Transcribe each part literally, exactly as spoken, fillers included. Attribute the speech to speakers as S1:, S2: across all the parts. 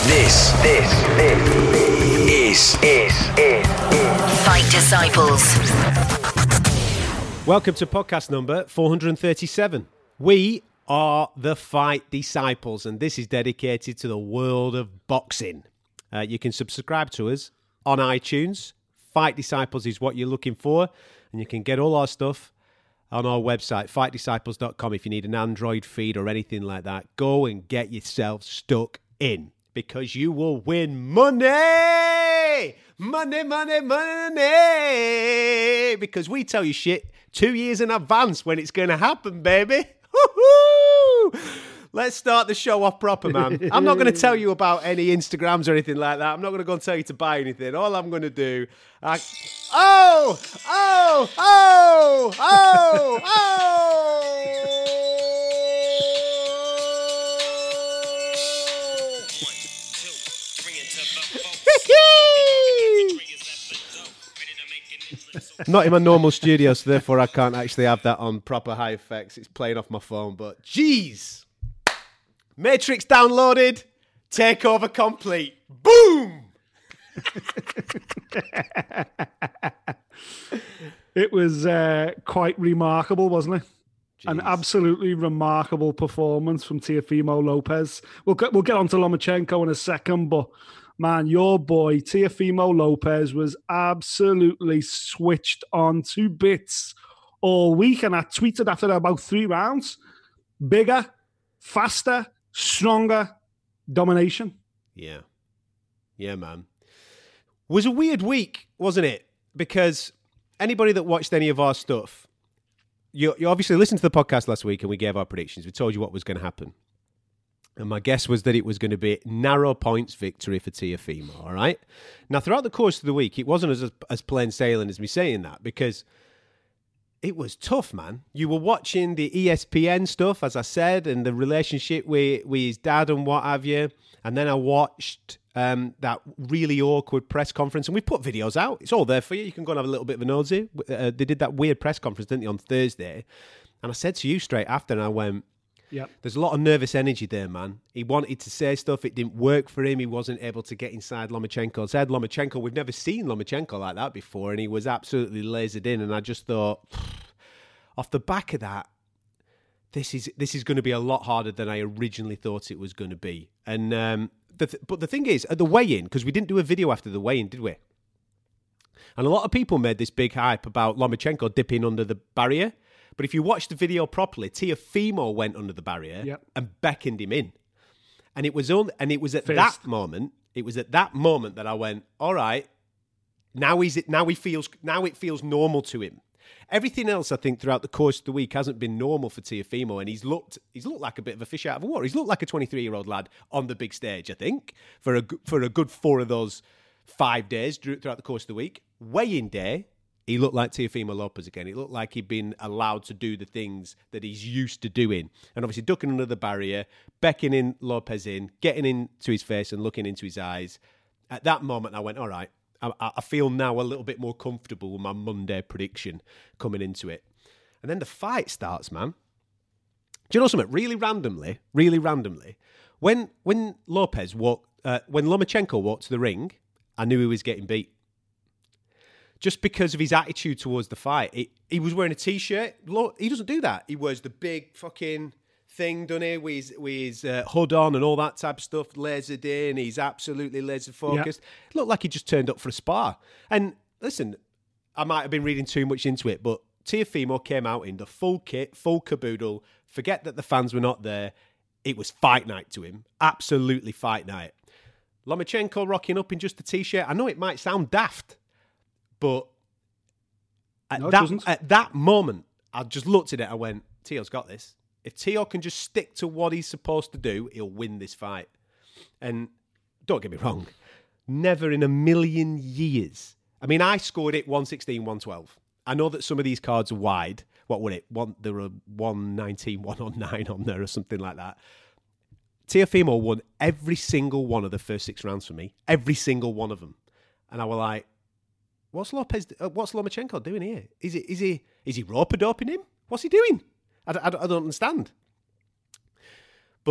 S1: This, this, this is, is, is, is
S2: Fight Disciples.
S3: Welcome to podcast number four hundred thirty-seven. We are the Fight Disciples, and this is dedicated to the world of boxing. Uh, you can subscribe to us on iTunes. Fight Disciples is what you're looking for, and you can get all our stuff on our website, fight disciples dot com. If you need an Android feed or anything like that, go and get yourself stuck in, because you will win money! Money, money, money! Because we tell you shit two years in advance when it's going to happen, baby. Woo-hoo! Let's start the show off proper, man. I'm not going to tell you about any Instagrams or anything like that. I'm not going to go and tell you to buy anything. All I'm going to do... I... Oh! Oh! Oh! Oh! Oh! Not in my normal studio, so therefore I can't actually have that on proper high effects. It's playing off my phone, but jeez! Matrix downloaded, takeover complete. Boom!
S4: It was uh, quite remarkable, wasn't it?
S3: Jeez.
S4: An absolutely remarkable performance from Teofimo Lopez. We'll get, we'll get on to Lomachenko in a second, but man, your boy Teofimo Lopez was absolutely switched on to bits all week, and I tweeted after about three rounds, bigger, faster, stronger, domination.
S3: Yeah. Yeah, man. It was a weird week, wasn't it? Because anybody that watched any of our stuff, you, you obviously listened to the podcast last week and we gave our predictions. We told you what was going to happen. And my guess was that it was going to be narrow points victory for Teofimo, all right? Now, throughout the course of the week, it wasn't as, as plain sailing as me saying that, because it was tough, man. You were watching the E S P N stuff, as I said, and the relationship with, with his dad and what have you. And then I watched um, that really awkward press conference. And we put videos out. It's all there for you. You can go and have a little bit of a nosy. Uh, they did that weird press conference, didn't they, on Thursday? And I said to you straight after, and I went,
S4: Yep.
S3: There's a lot of nervous energy there, man. He wanted to say stuff. It didn't work for him. He wasn't able to get inside Lomachenko's head. Lomachenko, we've never seen Lomachenko like that before, and he was absolutely lasered in. And I just thought, off the back of that, this is this is going to be a lot harder than I originally thought it was going to be. And um, the th- but the thing is, at the weigh-in, because we didn't do a video after the weigh-in, did we? And a lot of people made this big hype about Lomachenko dipping under the barrier. But if you watch the video properly, Teofimo went under the barrier
S4: yep.
S3: and beckoned him in. And it was only, and it was at
S4: Fist.
S3: that moment, it was at that moment that I went, all right, now he's now he feels now it feels normal to him. Everything else, I think, throughout the course of the week hasn't been normal for Teofimo, and he's looked he's looked like a bit of a fish out of water. He's looked like a twenty-three-year-old lad on the big stage, I think, for a for a good four of those five days throughout the course of the week. Weigh-in day, he looked like Teofimo Lopez again. It looked like he'd been allowed to do the things that he's used to doing. And obviously ducking under the barrier, beckoning Lopez in, getting into his face and looking into his eyes. At that moment, I went, all right, I, I feel now a little bit more comfortable with my Monday prediction coming into it. And then the fight starts, man. Do you know something? Really randomly, really randomly, when when Lopez walked, uh, when Lomachenko walked to the ring, I knew he was getting beat. Just because of his attitude towards the fight. He, he was wearing a T-shirt. He doesn't do that. He wears the big fucking thing, doesn't he, with his, with his uh, hood on and all that type of stuff, lasered in. He's absolutely laser-focused. Yeah. Looked like he just turned up for a spar. And listen, I might have been reading too much into it, but Teofimo came out in the full kit, full caboodle. Forget that the fans were not there. It was fight night to him. Absolutely fight night. Lomachenko rocking up in just a T-shirt. I know it might sound daft, but at,
S4: no,
S3: that, at that moment, I just looked at it. I went, Teo's got this. If Teo can just stick to what he's supposed to do, he'll win this fight. And don't get me wrong, never in a million years. I mean, I scored it one sixteen, one twelve. I know that some of these cards are wide. What were it? One, there were one nineteen, one oh nine on there or something like that. Teofimo won every single one of the first six rounds for me. Every single one of them. And I was like, What's Lopez? Uh, what's Lomachenko doing here? Is it? Is he? Is he rope-a-doping him? What's he doing? I, I, I don't understand. But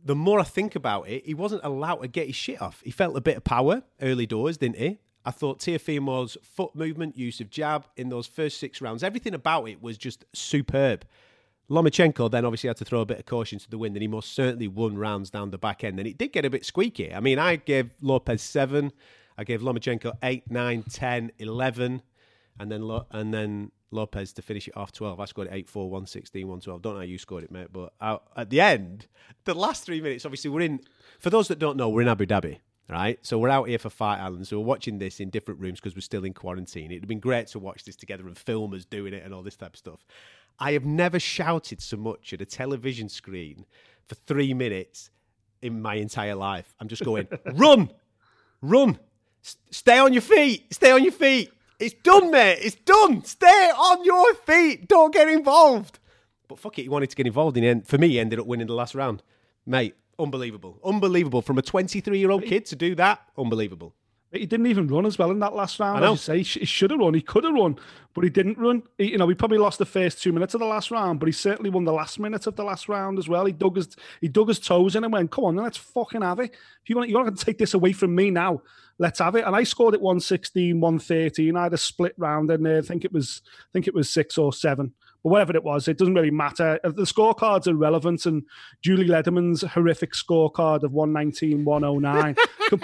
S3: the more I think about it, he wasn't allowed to get his shit off. He felt a bit of power early doors, didn't he? I thought Teofimo's foot movement, use of jab in those first six rounds, everything about it was just superb. Lomachenko then obviously had to throw a bit of caution to the wind, and he most certainly won rounds down the back end. And it did get a bit squeaky. I mean, I gave Lopez seven, I gave Lomachenko eight, nine, ten, eleven, and then Lo- and then Lopez to finish it off twelve. I scored it eight, four, one, sixteen, one, twelve. Don't know how you scored it, mate, but I, at the end, the last three minutes, obviously we're in, for those that don't know, we're in Abu Dhabi. Right, so we're out here for Fight Island, so we're watching this in different rooms because we're still in quarantine. It'd have been great to watch this together and film us doing it and all this type of stuff. I have never shouted so much at a television screen for three minutes in my entire life. I'm just going, run, run, S- stay on your feet, stay on your feet. It's done, mate, it's done. Stay on your feet, don't get involved. But fuck it, he wanted to get involved in the end. For me, he ended up winning the last round. Mate, unbelievable. Unbelievable. From a twenty-three-year-old kid to do that, unbelievable.
S4: He didn't even run as well in that last round.
S3: I know.
S4: As you say, he should have run. He could have run, but he didn't run. He, you know, he probably lost the first two minutes of the last round, but he certainly won the last minute of the last round as well. He dug his he dug his toes in and went, "Come on, then let's fucking have it. If you want, you're not going to take this away from me now. Let's have it." And I scored it one sixteen, one thirteen. I had a split round in there. I think it was, I think it was six or seven. But whatever it was, it doesn't really matter. The scorecards are relevant, and Julie Lederman's horrific scorecard of one nineteen, one oh nine.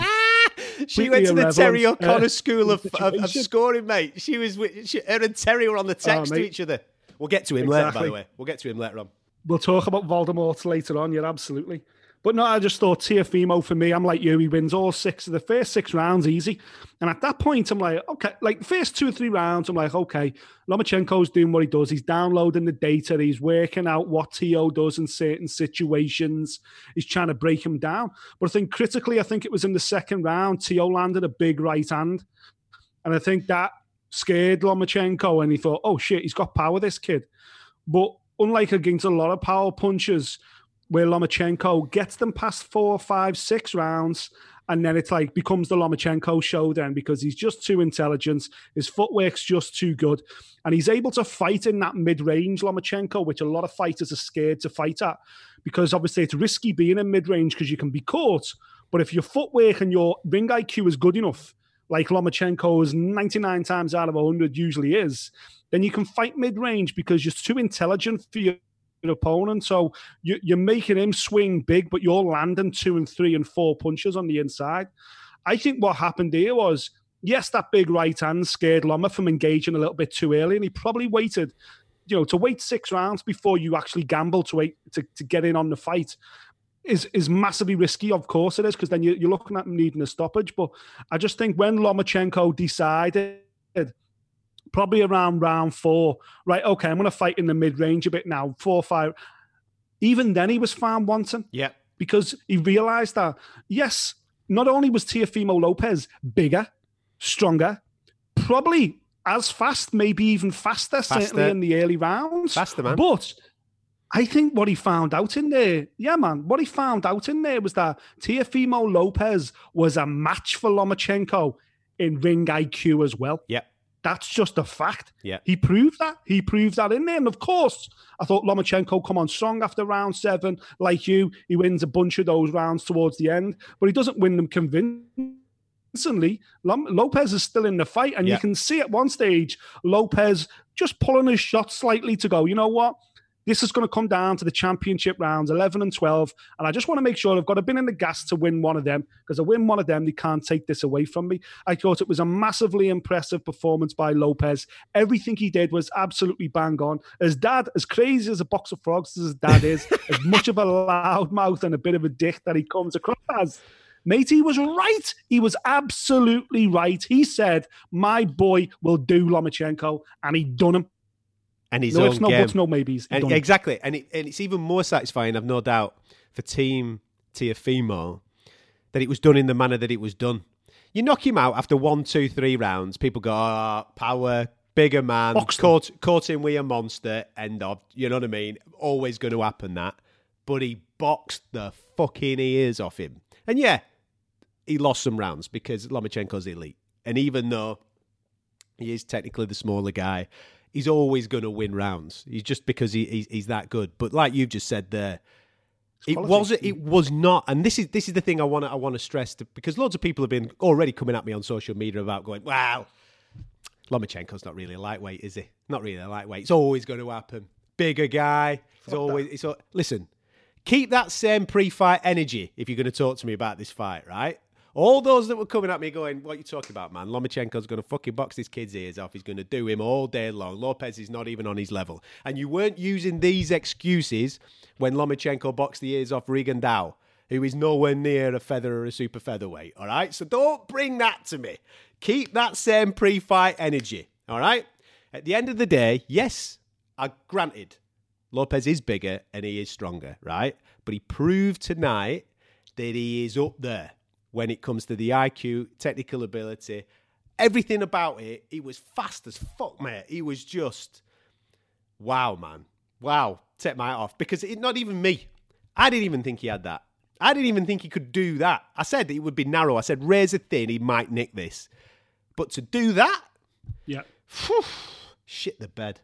S3: She went to the Terry O'Connor
S4: uh,
S3: school of, of, of scoring, mate. She was with, she, her and Terry were on the text
S4: oh,
S3: to each other. We'll get to him
S4: exactly.
S3: later, by the way. We'll get to him later on.
S4: We'll talk about Voldemort later on, yeah, absolutely. But no, I just thought Teofimo, for me, I'm like you, he wins all six of the first six rounds easy. And at that point, I'm like, okay, like the first two or three rounds, I'm like, okay, Lomachenko's doing what he does. He's downloading the data. He's working out what T O does in certain situations. He's trying to break him down. But I think critically, I think it was in the second round, T O landed a big right hand. And I think that scared Lomachenko, and he thought, oh shit, he's got power, this kid. But unlike against a lot of power punchers, where Lomachenko gets them past four, five, six rounds, and then it's like becomes the Lomachenko show then, because he's just too intelligent, his footwork's just too good, and he's able to fight in that mid-range Lomachenko, which a lot of fighters are scared to fight at, because obviously it's risky being in mid-range because you can be caught, but if your footwork and your ring I Q is good enough, like Lomachenko's ninety-nine times out of one hundred usually is, then you can fight mid-range because you're too intelligent for your your opponent. So you, you're making him swing big, but you're landing two and three and four punches on the inside. I think what happened here was, yes, that big right hand scared Loma from engaging a little bit too early, and he probably waited, you know, to wait six rounds before you actually gamble to wait to, to get in on the fight is is massively risky. Of course it is, because then you, you're looking at him needing a stoppage. But I just think when Lomachenko decided, probably around round four, right, okay, I'm going to fight in the mid-range a bit now, four, five. Even then he was found wanting.
S3: Yeah.
S4: Because he realised that, yes, not only was Teofimo Lopez bigger, stronger, probably as fast, maybe even faster, faster. certainly in the early rounds.
S3: Faster, man.
S4: But I think what he found out in there, yeah, man, what he found out in there was that Teofimo Lopez was a match for Lomachenko in ring I Q as well.
S3: Yeah.
S4: That's just a fact.
S3: Yeah.
S4: He proved that. He proved that in there. And of course, I thought Lomachenko come on strong after round seven. Like you, he wins a bunch of those rounds towards the end, but he doesn't win them convincingly. Lopez is still in the fight, and yeah. you can see at one stage, Lopez just pulling his shot slightly to go, you know what? This is going to come down to the championship rounds, eleven and twelve, and I just want to make sure I've got a bit in the gas to win one of them, because I win one of them, they can't take this away from me. I thought it was a massively impressive performance by Lopez. Everything he did was absolutely bang on. His dad, as crazy as a box of frogs as his dad is, as much of a loudmouth and a bit of a dick that he comes across as, mate, he was right. He was absolutely right. He said, my boy will do Lomachenko, and he done him.
S3: And his
S4: no,
S3: own
S4: it's no
S3: game.
S4: buts, no maybes.
S3: And, exactly. And, it, and it's even more satisfying, I've no doubt, for Team Teofimo, that it was done in the manner that it was done. You knock him out after one, two, three rounds, people go, oh, power, bigger man, caught, caught him with a monster, end of. You know what I mean? Always going to happen that. But he boxed the fucking ears off him. And yeah, he lost some rounds because Lomachenko's elite. And even though he is technically the smaller guy, he's always going to win rounds. He's just because he, he's, he's that good. But like you've just said there, It wasn't. It was not. And this is this is the thing I want to I want to stress to, because loads of people have been already coming at me on social media about going, wow, Lomachenko's not really a lightweight, is he? Not really a lightweight. It's always going to happen. Bigger guy. It's Fuck always. That. It's all, listen. Keep that same pre-fight energy if you're going to talk to me about this fight, right? All those that were coming at me going, what are you talking about, man? Lomachenko's going to fucking box this kid's ears off. He's going to do him all day long. Lopez is not even on his level. And you weren't using these excuses when Lomachenko boxed the ears off Rigondeaux, who is nowhere near a feather or a super featherweight, all right? So don't bring that to me. Keep that same pre-fight energy, all right? At the end of the day, yes, I granted, Lopez is bigger and he is stronger, right? But he proved tonight that he is up there. When it comes to the I Q, technical ability, everything about it, he was fast as fuck, mate. He was just, wow, man. Wow. Take my hat off. Because it, not even me. I didn't even think he had that. I didn't even think he could do that. I said it would be narrow. I said razor thin, he might nick this. But to do that?
S4: Yeah.
S3: Whew, shit the bed.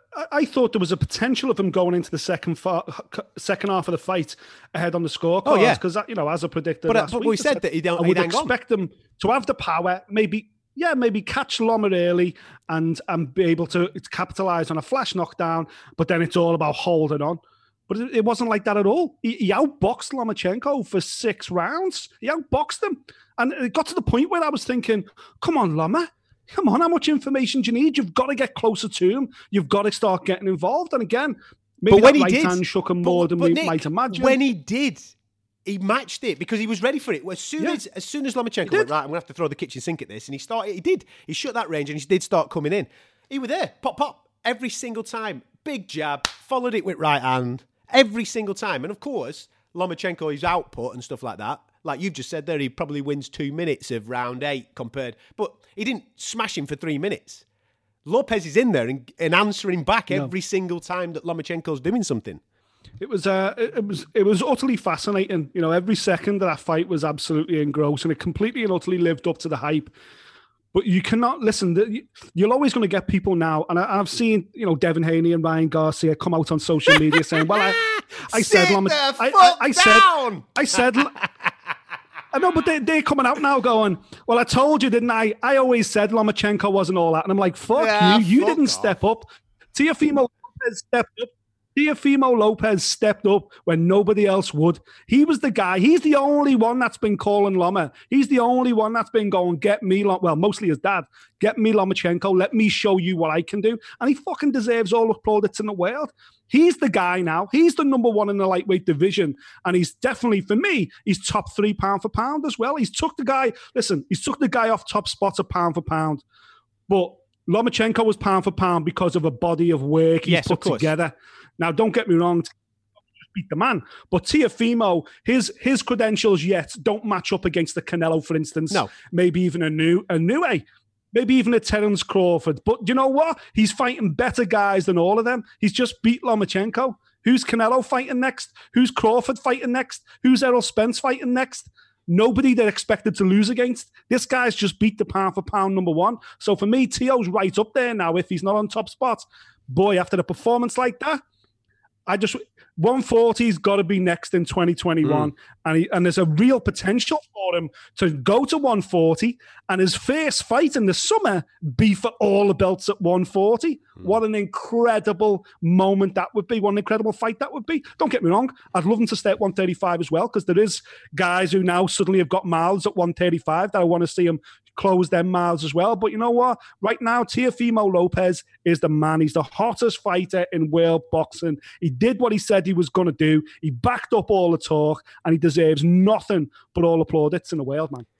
S4: I thought there was a potential of him going into the second fa- second half of the fight ahead on the scorecard.
S3: Oh, yeah.
S4: Because, you know, as I predicted
S3: but,
S4: last
S3: but
S4: week,
S3: we said that he'd,
S4: I would expect him to have the power, maybe, yeah, maybe catch Loma early and, and be able to capitalise on a flash knockdown, but then it's all about holding on. But it, it wasn't like that at all. He, he outboxed Lomachenko for six rounds. He outboxed him. And it got to the point where I was thinking, come on, Loma. Come on, how much information do you need? You've got to get closer to him. You've got to start getting involved. And again, maybe
S3: but when
S4: that
S3: he
S4: right
S3: did,
S4: hand shook him more
S3: but,
S4: than
S3: but
S4: we
S3: Nick,
S4: might imagine.
S3: When he did, he matched it because he was ready for it. As soon
S4: yeah.
S3: as as soon as Lomachenko went, right, I'm going to have to throw the kitchen sink at this, and he started, he did. He shut that range and he did start coming in. He was there, pop, pop, every single time. Big jab, followed it with right hand, every single time. And of course, Lomachenko, his output and stuff like that, like you've just said there, he probably wins two minutes of round eight compared, but he didn't smash him for three minutes. Lopez is in there and, and answering back no. every single time that Lomachenko's doing something.
S4: It was, uh, it was, it was utterly fascinating. You know, every second of that fight was absolutely engrossing. It completely and utterly lived up to the hype. But you cannot listen. You're always going to get people now, and I, I've seen, you know, Devin Haney and Ryan Garcia come out on social media saying, "Well, I, I said, Loma, I, I, I said, I said." I know, but they, they're coming out now going, well, I told you, didn't I? I always said Lomachenko wasn't all that. And I'm like, fuck yeah, you. You fuck didn't off. Step up. Teofimo Lopez stepped up. Teofimo Lopez stepped up when nobody else would. He was the guy. He's the only one that's been calling Loma. He's the only one that's been going, get me, Lom-. well, mostly his dad, get me Lomachenko. Let me show you what I can do. And he fucking deserves all the plaudits in the world. He's the guy now. He's the number one in the lightweight division. And he's definitely, for me, he's top three pound for pound as well. He's took the guy, listen, he's took the guy off top spots of pound for pound. But Lomachenko was pound for pound because of a body of work he's
S3: yes,
S4: put together. Now, don't get me wrong, just beat the man. But Teofimo, his his credentials yet don't match up against the Canelo, for instance.
S3: No.
S4: Maybe even a new a new a. Maybe even a Terence Crawford. But you know what? He's fighting better guys than all of them. He's just beat Lomachenko. Who's Canelo fighting next? Who's Crawford fighting next? Who's Errol Spence fighting next? Nobody they're expected to lose against. This guy's just beat the pound for pound number one. So for me, Teo's right up there now if he's not on top spot. Boy, after the performance like that, I just one forty's got to be next in twenty twenty-one, mm. and he, and there's a real potential for him to go to one forty, and his first fight in the summer be for all the belts at one forty. Mm. What an incredible moment that would be! What an incredible fight that would be! Don't get me wrong, I'd love him to stay at one thirty-five as well, because there is guys who now suddenly have got mouths at one thirty-five that I want to see him close their mouths as well. But you know what? Right now, Teofimo Lopez is the man. He's the hottest fighter in world boxing. He did what he said he was going to do. He backed up all the talk, and he deserves nothing but all the plaudits in the world, man.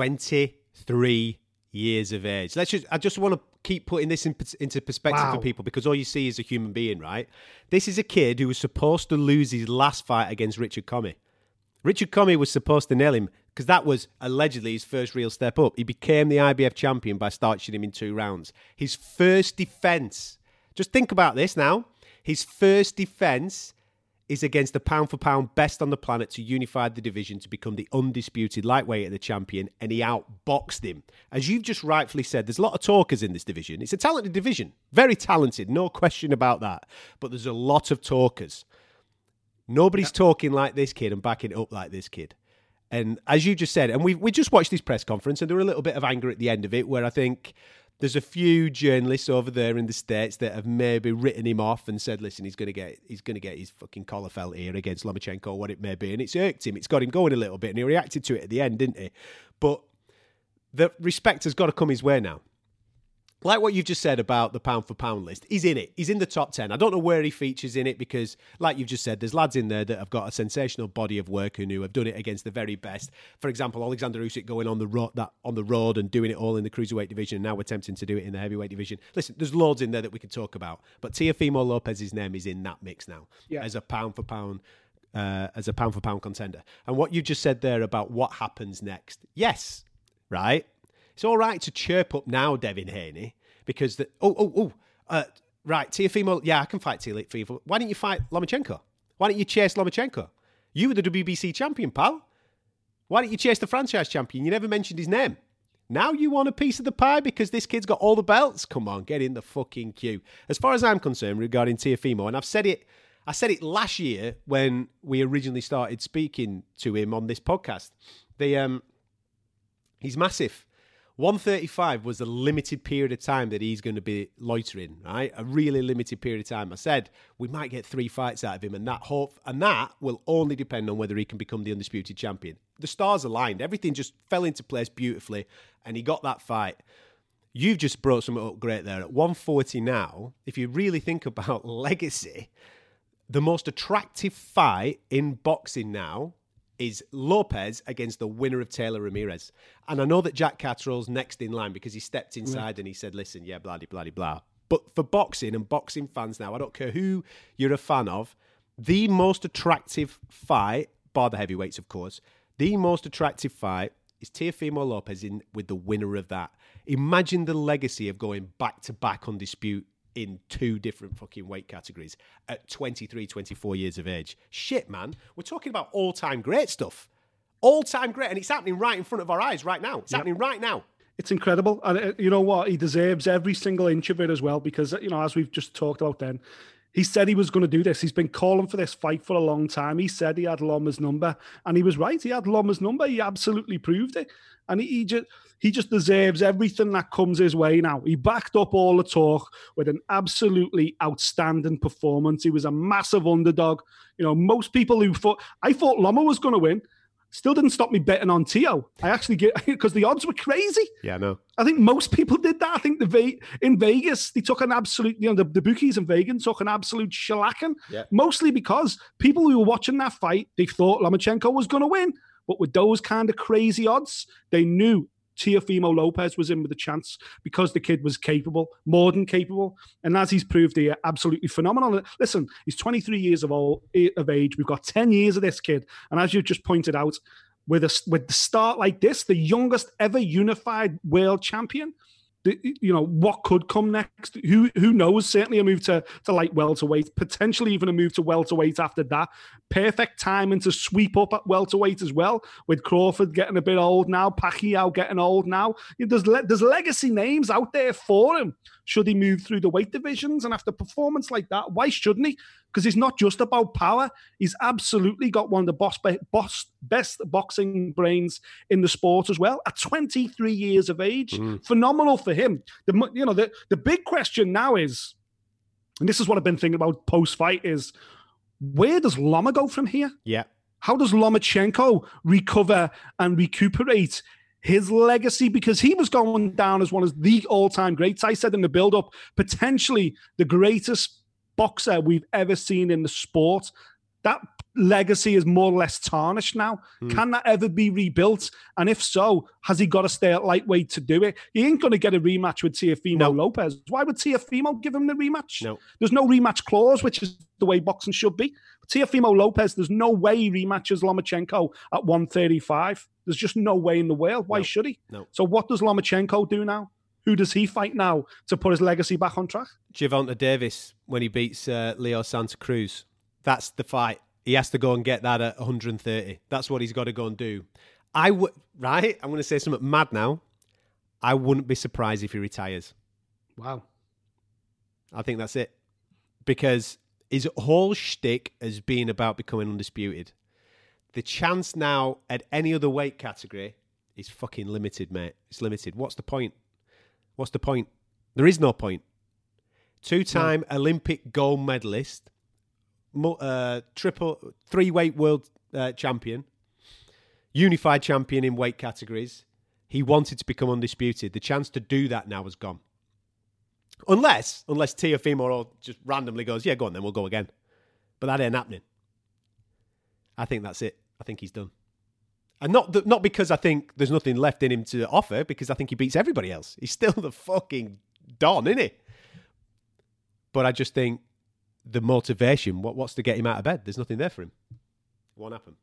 S3: twenty-three years of age. Let's just. I just want to keep putting this in, into perspective wow. for people, because all you see is a human being, right? This is a kid who was supposed to lose his last fight against Richard Commey. Richard Commey was supposed to nail him, because that was allegedly his first real step up. He became the I B F champion by starching him in two rounds. His first defence, just think about this now, his first defence is against the pound-for-pound best on the planet to unify the division to become the undisputed lightweight of the champion, and he outboxed him. As you've just rightfully said, there's a lot of talkers in this division. It's a talented division, very talented, no question about that. But there's a lot of talkers. Nobody's
S4: Yeah.
S3: talking like this kid and backing it up like this kid. And as you just said, and we we just watched this press conference, and there were a little bit of anger at the end of it, where I think there's a few journalists over there in the States that have maybe written him off and said, "Listen, he's going to get he's going to get his fucking collar felt here against Lomachenko, or what it may be," and it's irked him. It's got him going a little bit, and he reacted to it at the end, didn't he? But the respect has got to come his way now. Like what you've just said about the pound for pound list, he's in it. He's in the top ten. I don't know where he features in it because, like you've just said, there's lads in there that have got a sensational body of work and who have done it against the very best. For example, Alexander Usyk going on the road, that on the road and doing it all in the cruiserweight division. And now we're attempting to do it in the heavyweight division. Listen, there's loads in there that we can talk about, but Teofimo Lopez's name is in that mix now
S4: Yeah.
S3: as a pound for pound. Uh, as a pound for pound contender. And what you just said there about what happens next, yes, right? It's all right to chirp up now, Devin Haney, because the oh oh oh uh, right, Teofimo, yeah, I can fight Teofimo. Why didn't you fight Lomachenko? Why didn't you chase Lomachenko? You were the W B C champion, pal. Why didn't you chase the franchise champion? You never mentioned his name. Now you want a piece of the pie because this kid's got all the belts. Come on, get in the fucking queue. As far as I'm concerned regarding Teofimo, and I've said it. I said it last year when we originally started speaking to him on this podcast. The um, he's massive. one thirty-five was a limited period of time that he's going to be loitering, right? A really limited period of time. I said we might get three fights out of him, and that hope and that will only depend on whether he can become the undisputed champion. The stars aligned. Everything just fell into place beautifully, and he got that fight. You've just brought something up great there. At one forty now, if you really think about legacy, the most attractive fight in boxing now is Lopez against the winner of Taylor Ramirez. And I know that Jack Catterall's next in line because he stepped inside yeah. and he said, listen, yeah, blah, blah, blah, blah. But for boxing and boxing fans now, I don't care who you're a fan of, the most attractive fight, bar the heavyweights, of course, the most attractive fight is Teofimo Lopez in with the winner of that. Imagine the legacy of going back-to-back undisputed in two different fucking weight categories at twenty-three, twenty-four years of age. Shit, man. We're talking about all-time great stuff. All-time great. And it's happening right in front of our eyes right now. It's yep. happening right now.
S4: It's incredible. And uh, you know what? He deserves every single inch of it as well because, you know, as we've just talked about then, he said he was going to do this. He's been calling for this fight for a long time. He said he had Loma's number, and he was right. He had Loma's number. He absolutely proved it. And he, he just he just deserves everything that comes his way now. He backed up all the talk with an absolutely outstanding performance. He was a massive underdog. You know, most people who thought, I thought Loma was going to win. Still didn't stop me betting on Teo. I actually get, because the odds were crazy.
S3: Yeah, no.
S4: I think most people did that. I think the Ve- in Vegas, they took an absolute, you know, the, the bookies in Vegas took an absolute shellacking.
S3: Yeah.
S4: Mostly because people who were watching that fight, they thought Lomachenko was going to win. But with those kind of crazy odds, they knew Teofimo Lopez was in with a chance because the kid was capable, more than capable. And as he's proved here, absolutely phenomenal. Listen, he's twenty-three years of, old, of age. We've got ten years of this kid. And as you've just pointed out, with a with the start like this, the youngest ever unified world champion, the, you know, what could come next? Who who knows? Certainly a move to, to light welterweight, potentially even a move to welterweight after that. Perfect timing to sweep up at welterweight as well, with Crawford getting a bit old now, Pacquiao getting old now. There's, le- there's legacy names out there for him. Should he move through the weight divisions? And after performance like that, why shouldn't he? Because it's not just about power. He's absolutely got one of the boss, boss, best boxing brains in the sport as well. At twenty-three years of age, mm. phenomenal for him. The you know the, the big question now is, and this is what I've been thinking about post-fight, is where does Loma go from here?
S3: Yeah.
S4: How does Lomachenko recover and recuperate his legacy? Because he was going down as one of the all-time greats. I said in the build-up, potentially the greatest boxer we've ever seen in the sport. That legacy is more or less tarnished now. Mm. Can that ever be rebuilt? And if so, has he got to stay at lightweight to do it? He ain't going to get a rematch with Teofimo no. Lopez. Why would Teofimo give him the rematch?
S3: No.
S4: There's no rematch clause, which is the way boxing should be. But Teofimo Lopez, there's no way he rematches Lomachenko at one thirty-five. There's just no way in the world. Why
S3: no.
S4: should he?
S3: No.
S4: So what does Lomachenko do now? Who does he fight now to put his legacy back on track?
S3: Gervonta Davis, when he beats uh, Leo Santa Cruz. That's the fight. He has to go and get that at one thirty. That's what he's got to go and do. I would, right? I'm going to say something mad now. I wouldn't be surprised if he retires.
S4: Wow.
S3: I think that's it. Because his whole shtick has been about becoming undisputed. The chance now at any other weight category is fucking limited, mate. It's limited. What's the point? What's the point? There is no point. Two-time no. Olympic gold medalist, uh, triple three-weight world uh, champion, unified champion in weight categories. He wanted to become undisputed. The chance to do that now has gone. Unless, unless Teofimo just randomly goes, yeah, go on then, we'll go again. But that ain't happening. I think that's it. I think he's done. And not th- not because I think there's nothing left in him to offer, because I think he beats everybody else. He's still the fucking Don, isn't he? But I just think the motivation, what, what's to get him out of bed? There's nothing there for him. It won't happen.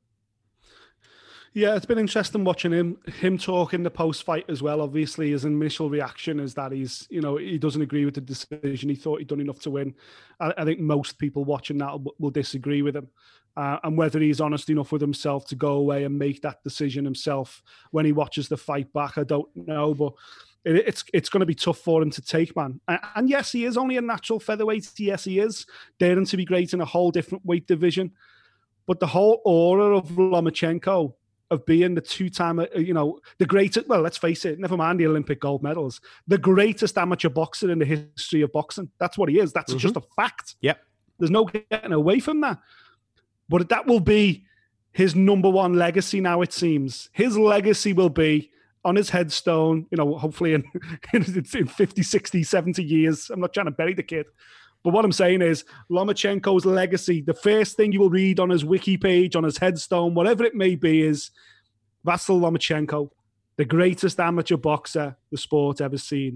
S4: Yeah, it's been interesting watching him him talk in the post-fight as well. Obviously, his initial reaction is that he's, you know, he doesn't agree with the decision. He thought he'd done enough to win. I, I think most people watching that will, will disagree with him. Uh, and whether he's honest enough with himself to go away and make that decision himself when he watches the fight back, I don't know. But it, it's it's going to be tough for him to take, man. And, and yes, he is only a natural featherweight. Yes, he is daring to be great in a whole different weight division. But the whole aura of Lomachenko, of being the two-time, you know, the greatest, well, let's face it, never mind the Olympic gold medals, the greatest amateur boxer in the history of boxing. That's what he is. That's mm-hmm. just a fact.
S3: Yep.
S4: There's no getting away from that. But that will be his number one legacy now, it seems. His legacy will be on his headstone, you know, hopefully in, in fifty, sixty, seventy years. I'm not trying to bury the kid. But what I'm saying is Lomachenko's legacy, the first thing you will read on his wiki page, on his headstone, whatever it may be, is Vasyl Lomachenko, the greatest amateur boxer the sport ever seen.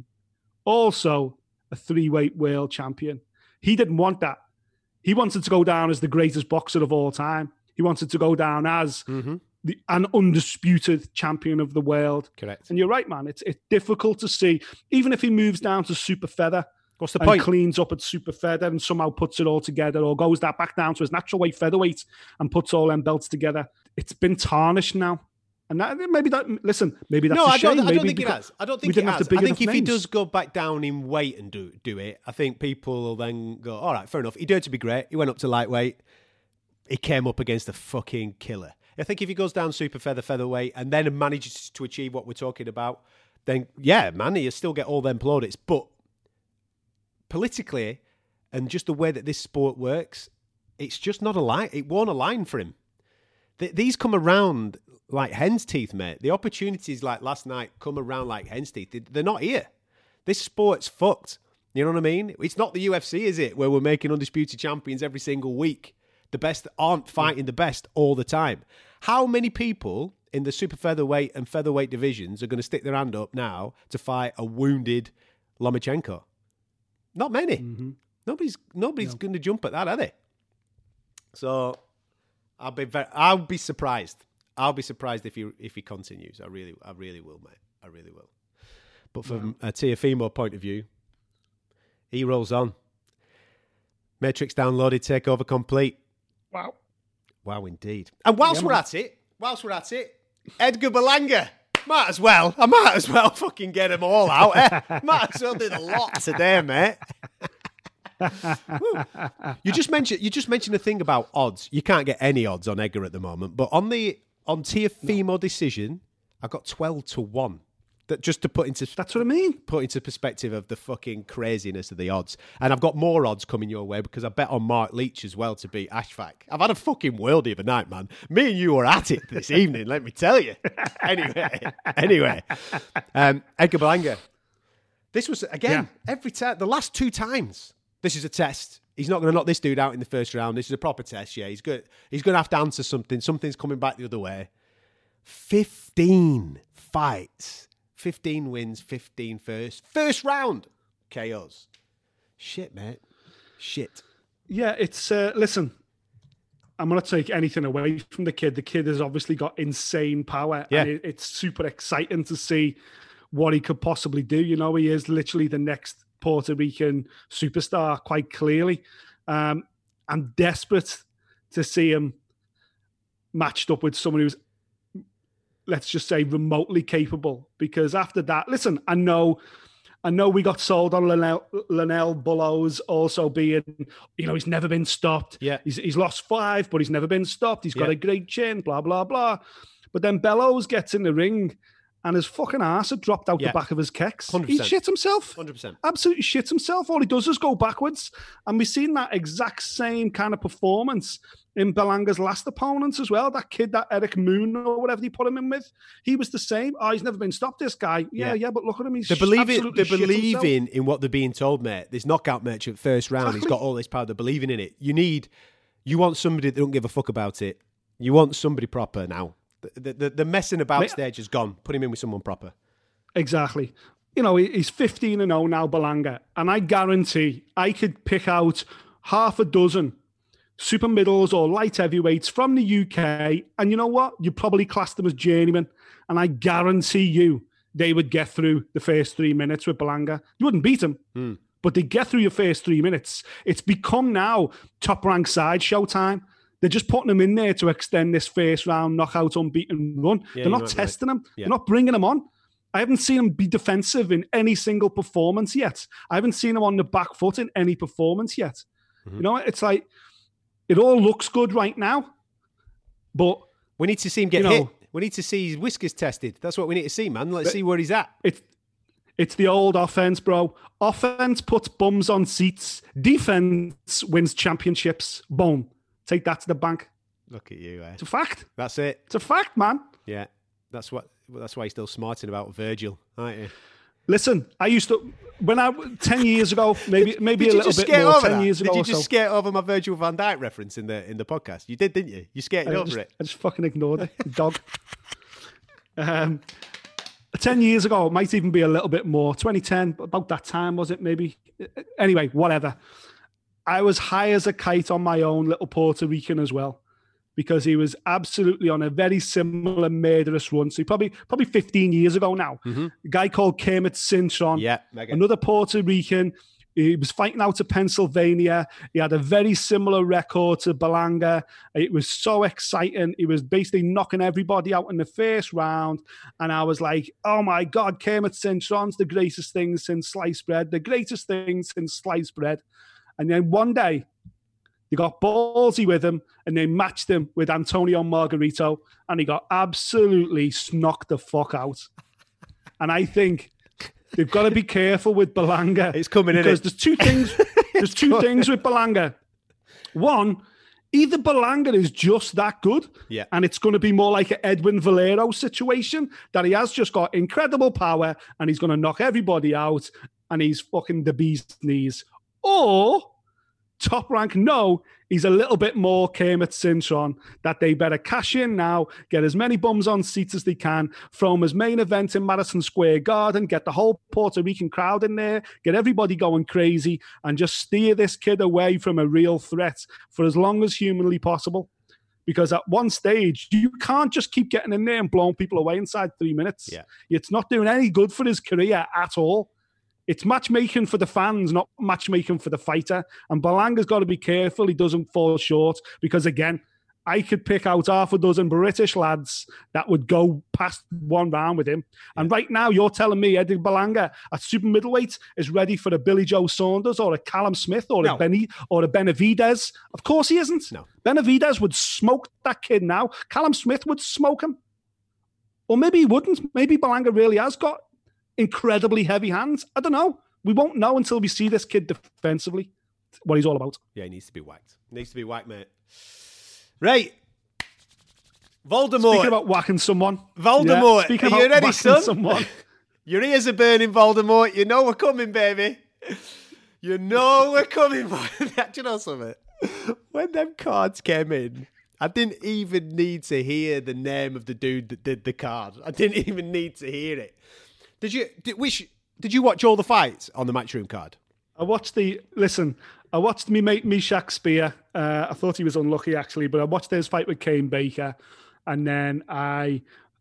S4: Also, a three-weight world champion. He didn't want that. He wanted to go down as the greatest boxer of all time. He wanted to go down as mm-hmm. the, an undisputed champion of the world.
S3: Correct.
S4: And you're right, man. It's, it's difficult to see, even if he moves down to super feather,
S3: what's the
S4: and
S3: point?
S4: Cleans up at super feather and somehow puts it all together, or goes that back down to his natural weight featherweight and puts all them belts together. It's been tarnished now. And that, maybe that, listen, maybe that's
S3: no,
S4: a
S3: I
S4: shame.
S3: don't, I don't
S4: maybe
S3: think it has. I don't think
S4: we
S3: it
S4: didn't
S3: has.
S4: have the
S3: I
S4: big
S3: think if
S4: enough
S3: he
S4: names.
S3: does go back down in weight and do do it, I think people will then go, all right, fair enough. He dared to be great. He went up to lightweight. He came up against a fucking killer. I think if he goes down super feather, featherweight, and then manages to achieve what we're talking about, then yeah, man, he'll still get all them plaudits. But politically, and just the way that this sport works, it's just not a line. It won't align for him. Th- these come around like hen's teeth, mate. The opportunities like last night come around like hen's teeth. They're not here. This sport's fucked. You know what I mean? It's not the U F C, is it, where we're making undisputed champions every single week. The best aren't fighting the best all the time. How many people in the super featherweight and featherweight divisions are going to stick their hand up now to fight a wounded Lomachenko? Not many. Mm-hmm. Nobody's nobody's no. going to jump at that, are they? So I'll be very, I'll be surprised. I'll be surprised if he if he continues. I really I really will, mate. I really will. But from wow. a Teofimo point of view, he rolls on. Matrix downloaded, takeover complete.
S4: Wow.
S3: Wow, indeed. And whilst yeah, we're
S4: man.
S3: at it, whilst we're at it, Edgar Berlanga. Might as well. I might as well fucking get them all out. Eh? Might as well do the lot today, mate. you just mentioned you just mentioned a thing about odds. You can't get any odds on Edgar at the moment, but on the on Teofimo no. decision, I got twelve to one. That just to put into
S4: that's what I mean.
S3: Put into perspective of the fucking craziness of the odds, and I've got more odds coming your way because I bet on Mark Leach as well to beat Ashfaq. I've had a fucking worldie the other night, man. Me and you were at it this evening. Let me tell you. Anyway, anyway, um, Edgar Berlanga. This was again yeah. every time. The last two times. This is a test. He's not going to knock this dude out in the first round. This is a proper test. Yeah, he's good. He's going to have to answer something. Something's coming back the other way. Fifteen fights. fifteen wins, fifteen first. First round K Os. Shit, mate. Shit.
S4: Yeah, it's, uh, listen, I'm going to take anything away from the kid. The kid has obviously got insane power.
S3: Yeah.
S4: And it, it's super exciting to see what he could possibly do. You know, he is literally the next Puerto Rican superstar, quite clearly. Um, I'm desperate to see him matched up with someone who's, let's just say, remotely capable. Because after that, listen, I know I know we got sold on Linnell, Linnell Bullows also being, you know, he's never been stopped.
S3: Yeah.
S4: He's, he's lost five, but he's never been stopped. He's got
S3: Yeah.
S4: a great chin, blah, blah, blah. But then Bellows gets in the ring and his fucking arse had dropped out
S3: Yeah.
S4: the back of his kicks.
S3: one hundred
S4: He
S3: percent.
S4: shit himself.
S3: one hundred percent.
S4: Absolutely shits himself. All he does is go backwards. And we've seen that exact same kind of performance in Belanga's last opponents as well. That kid, that Eric Moon or whatever they put him in with, he was the same. Oh, he's never been stopped, this guy. Yeah,
S3: Yeah.
S4: yeah, but look at him. He's
S3: They're believing,
S4: absolutely
S3: they're
S4: shit himself.
S3: believing in what they're being told, mate. This knockout merchant first round, he's got all this power. They're believing in it. You need, you want somebody that don't give a fuck about it. You want somebody proper now. The, the, the messing about
S4: Mate,
S3: stage is gone. Put him in with someone proper.
S4: Exactly. You know, he- he's fifteen and oh now, Belanga. And I guarantee I could pick out half a dozen super middles or light heavyweights from the U K. And you know what? You probably class them as journeymen. And I guarantee you they would get through the first three minutes with Belanga. You wouldn't beat him,
S3: Mm.
S4: but they get through your first three minutes. It's become now top rank sideshow time. They're just putting him in there to extend this first round knockout unbeaten run.
S3: Yeah,
S4: They're not
S3: you're right,
S4: testing him.
S3: Yeah.
S4: They're not bringing him on. I haven't seen him be defensive in any single performance yet. I haven't seen him on the back foot in any performance yet.
S3: Mm-hmm.
S4: You know, it's like, it all looks good right now, but
S3: We need to see him get
S4: You know-
S3: hit. We need to see his whiskers tested. That's what we need to see, man. Let's see where he's at.
S4: it's it's the old offense, bro. Offense puts bums on seats. Defense wins championships. Boom. Take that to the bank.
S3: Look at you, eh?
S4: It's a fact.
S3: That's it.
S4: It's a fact, man.
S3: Yeah. That's what. Well, that's why you're still smarting about Virgil, aren't you?
S4: Listen, I used to when I ten years ago, maybe maybe
S3: Did
S4: a
S3: you
S4: little
S3: just
S4: bit
S3: skate
S4: more,
S3: over
S4: ten
S3: that?
S4: years ago
S3: Did you
S4: or
S3: just
S4: so.
S3: skate over my Virgil van Dijk reference in the in the podcast? You did, didn't you? You skated
S4: I
S3: over
S4: just,
S3: it.
S4: I just fucking ignored it, dog. Um, ten years ago, it might even be a little bit more. twenty ten, about that time, was it? Maybe. Anyway, whatever. I was high as a kite on my own little Puerto Rican as well, because he was absolutely on a very similar murderous run. So he probably probably fifteen years ago now. A guy called Kermit Cintron.
S3: Yeah, mega.
S4: Another Puerto Rican. He was fighting out of Pennsylvania. He had a very similar record to Belanga. It was so exciting. He was basically knocking everybody out in the first round. And I was like, oh my God, Kermit Cintron's the greatest thing since sliced bread, the greatest thing since sliced bread. And then one day, they got ballsy with him and they matched him with Antonio Margarito. And he got absolutely knocked the fuck out. And I think they've got to be careful with Belanga.
S3: It's coming in
S4: because
S3: it.
S4: there's two things. There's two things with Belanga. One, either Belanga is just that good,
S3: Yeah.
S4: and it's going to be more like an Edwin Valero situation that he has just got incredible power and he's going to knock everybody out and he's fucking the bee's knees. Or Top Rank, no, he's a little bit more Kermit Cintron, that they better cash in now, get as many bums on seats as they can, throw him as main event in Madison Square Garden, get the whole Puerto Rican crowd in there, get everybody going crazy, and just steer this kid away from a real threat for as long as humanly possible. Because at one stage, you can't just keep getting in there and blowing people away inside three minutes.
S3: Yeah.
S4: It's not doing any good for his career at all. It's matchmaking for the fans, not matchmaking for the fighter. And Belanga's got to be careful he doesn't fall short because, again, I could pick out half a dozen British lads that would go past one round with him. And right now, you're telling me Eddie Belanga at super middleweight is ready for a Billy Joe Saunders or a Callum Smith or
S3: No.
S4: a Benny or a Benavidez? Of course he isn't.
S3: No.
S4: Benavidez would smoke that kid now. Callum Smith would smoke him. Or maybe he wouldn't. Maybe Belanga really has got incredibly heavy hands. I don't know. We won't know until we see this kid defensively, what he's all about.
S3: Yeah, he needs to be whacked. Needs to be whacked, mate. Right. Voldemort.
S4: Speaking about whacking someone.
S3: Voldemort.
S4: Yeah, speaking
S3: Are you
S4: about
S3: ready,
S4: whacking
S3: son?
S4: someone.
S3: Your ears are burning, Voldemort. You know we're coming, baby. You know we're coming. Do you know something? When them cards came in, I didn't even need to hear the name of the dude that did the card. I didn't even need to hear it. Did you? Did, which, did you watch all the fights on the Matchroom card?
S4: I watched the, listen, I watched me mate Meshach Spear. Uh, I thought he was unlucky, actually, but I watched his fight with Kane Baker. And then I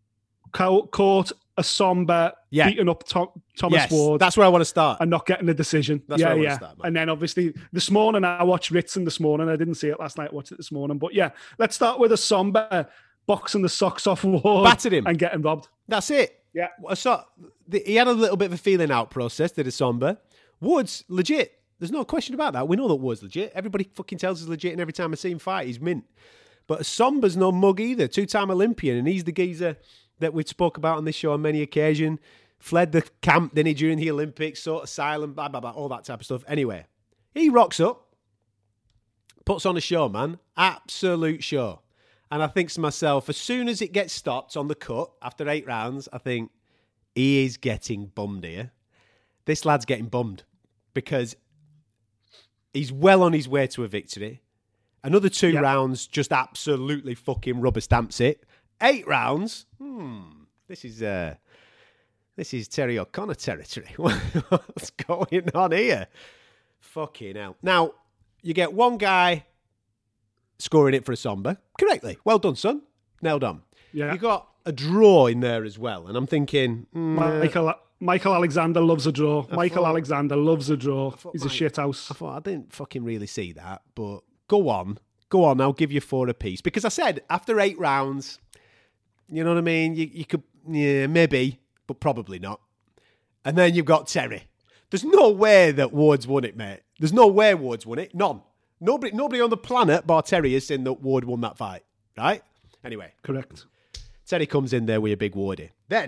S4: ca- caught a somber
S3: Yeah.
S4: beating up Tom, Thomas
S3: Yes,
S4: Ward.
S3: that's where I want to start.
S4: And not getting a decision.
S3: That's
S4: yeah,
S3: where I wanna
S4: yeah.
S3: start, man.
S4: And then obviously this morning I watched Ritson this morning. I didn't see it last night. I watched it this morning. But yeah, let's start with a somber boxing the socks off Ward.
S3: Battered him.
S4: And getting robbed.
S3: That's it.
S4: Yeah.
S3: I saw the, he had a little bit of a feeling out process, did a Somba. Woods, legit. There's no question about that. We know that Woods legit. Everybody fucking tells us legit, and every time I see him fight, he's mint. But Somba's no mug either. Two-time Olympian, and he's the geezer that we've spoke about on this show on many occasions. Fled the camp, didn't he, during the Olympics, sought asylum, blah, blah, blah, all that type of stuff. Anyway, he rocks up, puts on a show, man. Absolute show. And I think to myself, as soon as it gets stopped on the cut after eight rounds, I think he is getting bummed here. This lad's getting bummed because he's well on his way to a victory. Another two yep. rounds just absolutely fucking rubber stamps it. Eight rounds. Hmm. This is uh, this is Terry O'Connor territory. What's going on here? Fucking hell. Now, you get one guy scoring it for a Somba correctly. Well done, son. Nailed on.
S4: Yeah.
S3: You got a draw in there as well, and I'm thinking, mm,
S4: Michael Michael Alexander loves a draw. I Michael thought, Alexander loves a draw. He's Mike, a shit house.
S3: I thought I didn't fucking really see that, but go on, go on. I'll give you four apiece because I said after eight rounds, you know what I mean. You you could yeah maybe, but probably not. And then you've got Terry. There's no way that Ward's won it, mate. There's no way Ward's won it. None. Nobody, nobody on the planet, bar Terry, has seen that Ward won that fight, right? Anyway.
S4: Correct.
S3: Terry comes in there with a big Wardy. Then,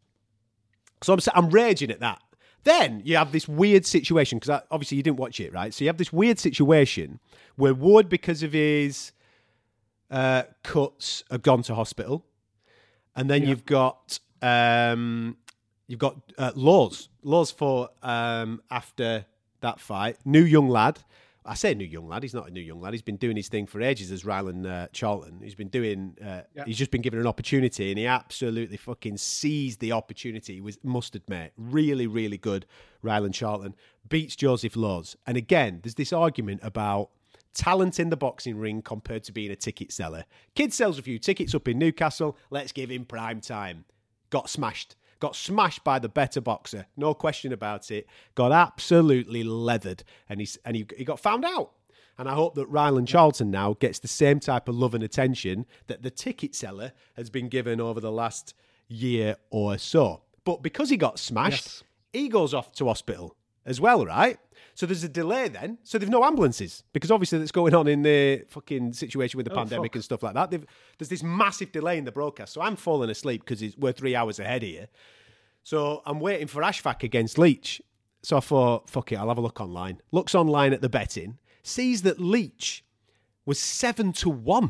S3: so I'm, I'm raging at that. Then you have this weird situation, because obviously you didn't watch it, right? So you have this weird situation where Ward, because of his uh, cuts, have gone to hospital. And then yeah. you've got um, you've got uh, Laws. Laws for um, after that fight. New young lad. I say new young lad. He's not a new young lad. He's been doing his thing for ages as Ryland uh, Charlton. He's been doing... Uh, yeah. He's just been given an opportunity, and he absolutely fucking seized the opportunity. He was mustard, mate. Really, really good, Ryland Charlton. Beats Joseph Laws. And again, there's this argument about talent in the boxing ring compared to being a ticket seller. Kid sells a few tickets up in Newcastle. Let's give him prime time. Got smashed. Got smashed by the better boxer. No question about it. Got absolutely leathered. And, he's, and he, he got found out. And I hope that Ryland Charlton now gets the same type of love and attention that the ticket seller has been given over the last year or so. But because he got smashed, yes. he goes off to hospital as well, right? So there's a delay then. So they've no ambulances because obviously that's going on in the fucking situation with the oh, pandemic fuck. and stuff like that. They've, there's this massive delay in the broadcast. So I'm falling asleep because we're three hours ahead here. So I'm waiting for Ashfaq against Leach. So I thought, fuck it, I'll have a look online. Looks online at the betting. Sees that Leach was seven to one.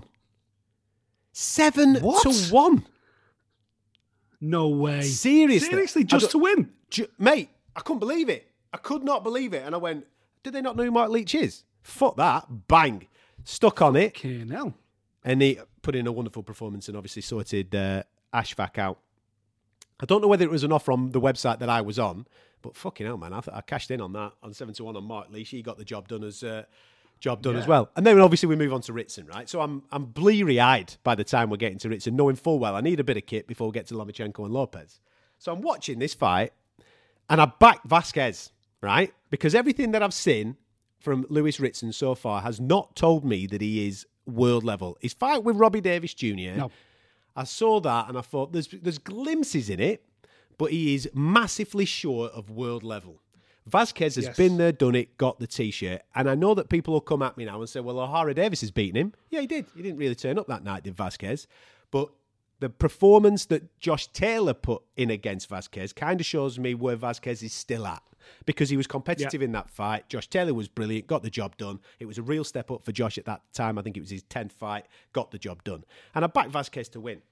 S3: Seven what? to one.
S4: No way.
S3: Seriously.
S4: Seriously, just to win?
S3: Ju- mate, I couldn't believe it. I could not believe it. And I went, did they not know who Mark Leach is? Fuck that. Bang. Stuck on it.
S4: Fucking hell.
S3: And he put in a wonderful performance and obviously sorted uh, Ashfaq out. I don't know whether it was an offer on the website that I was on, but fucking hell, man. I, th- I cashed in on that on seven to one on Mark Leach. He got the job done as uh, job done yeah. as well. And then obviously we move on to Ritson, right? So I'm I'm bleary-eyed by the time we're getting to Ritson, knowing full well I need a bit of kit before we get to Lomachenko and Lopez. So I'm watching this fight and I back Vasquez. Right? Because everything that I've seen from Lewis Ritson so far has not told me that he is world level. His fight with Robbie Davis Junior, no. I saw that and I thought there's there's glimpses in it, but he is massively short of world level. Vasquez has yes. been there, done it, got the T-shirt. And I know that people will come at me now and say, well, O'Hara Davis has beaten him. Yeah, he did. He didn't really turn up that night, did Vasquez? But the performance that Josh Taylor put in against Vasquez kind of shows me where Vasquez is still at. Because he was competitive yeah. in that fight. Josh Taylor was brilliant, got the job done. It was a real step up for Josh at that time. I think it was his tenth fight, got the job done. And I backed Vasquez to win.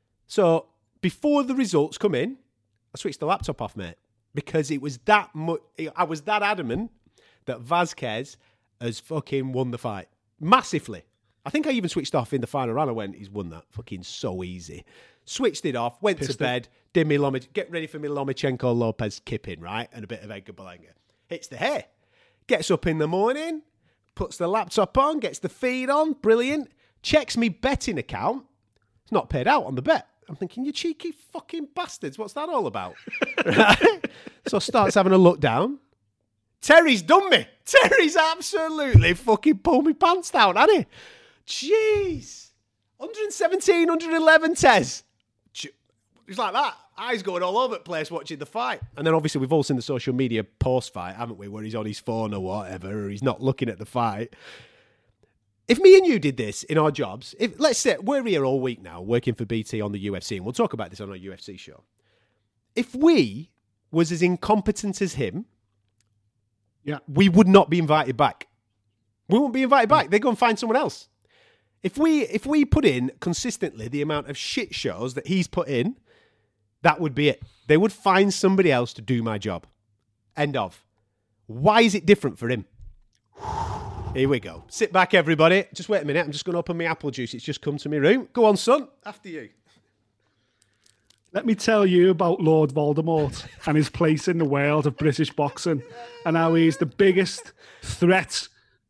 S3: So before the results come in, I switched the laptop off, mate. Because it was that much, I was that adamant that Vasquez has fucking won the fight. Massively. I think I even switched off in the final round. I went, he's won that fucking so easy. Switched it off, went Pissed to bed, it. did me Lomachenko, get ready for me Lomachenko Lopez kipping, right? And a bit of Edgar Berlanga. Hits the hair. Gets up in the morning, puts the laptop on, gets the feed on, brilliant. Checks me betting account. It's not paid out on the bet. I'm thinking, you cheeky fucking bastards, what's that all about? Right? So starts having a look down. Terry's done me. Terry's absolutely fucking pulled me pants down, hasn't he? Jeez. one seventeen, one eleven, Tez. It's like that. Eyes going all over the place watching the fight. And then obviously we've all seen the social media post-fight, haven't we, where he's on his phone or whatever, or he's not looking at the fight. If me and you did this in our jobs, if let's say we're here all week now working for B T on the U F C, and we'll talk about this on our U F C show. If we was as incompetent as him,
S4: yeah,
S3: we would not be invited back. We won't be invited back. They go and find someone else. If we if we put in consistently the amount of shit shows that he's put in, that would be it. They would find somebody else to do my job. End of. Why is it different for him? Here we go. Sit back, everybody. Just wait a minute. I'm just going to open my apple juice. It's just come to my room. Go on, son. After you.
S4: Let me tell you about Lord Voldemort and his place in the world of British boxing and how he's the biggest threat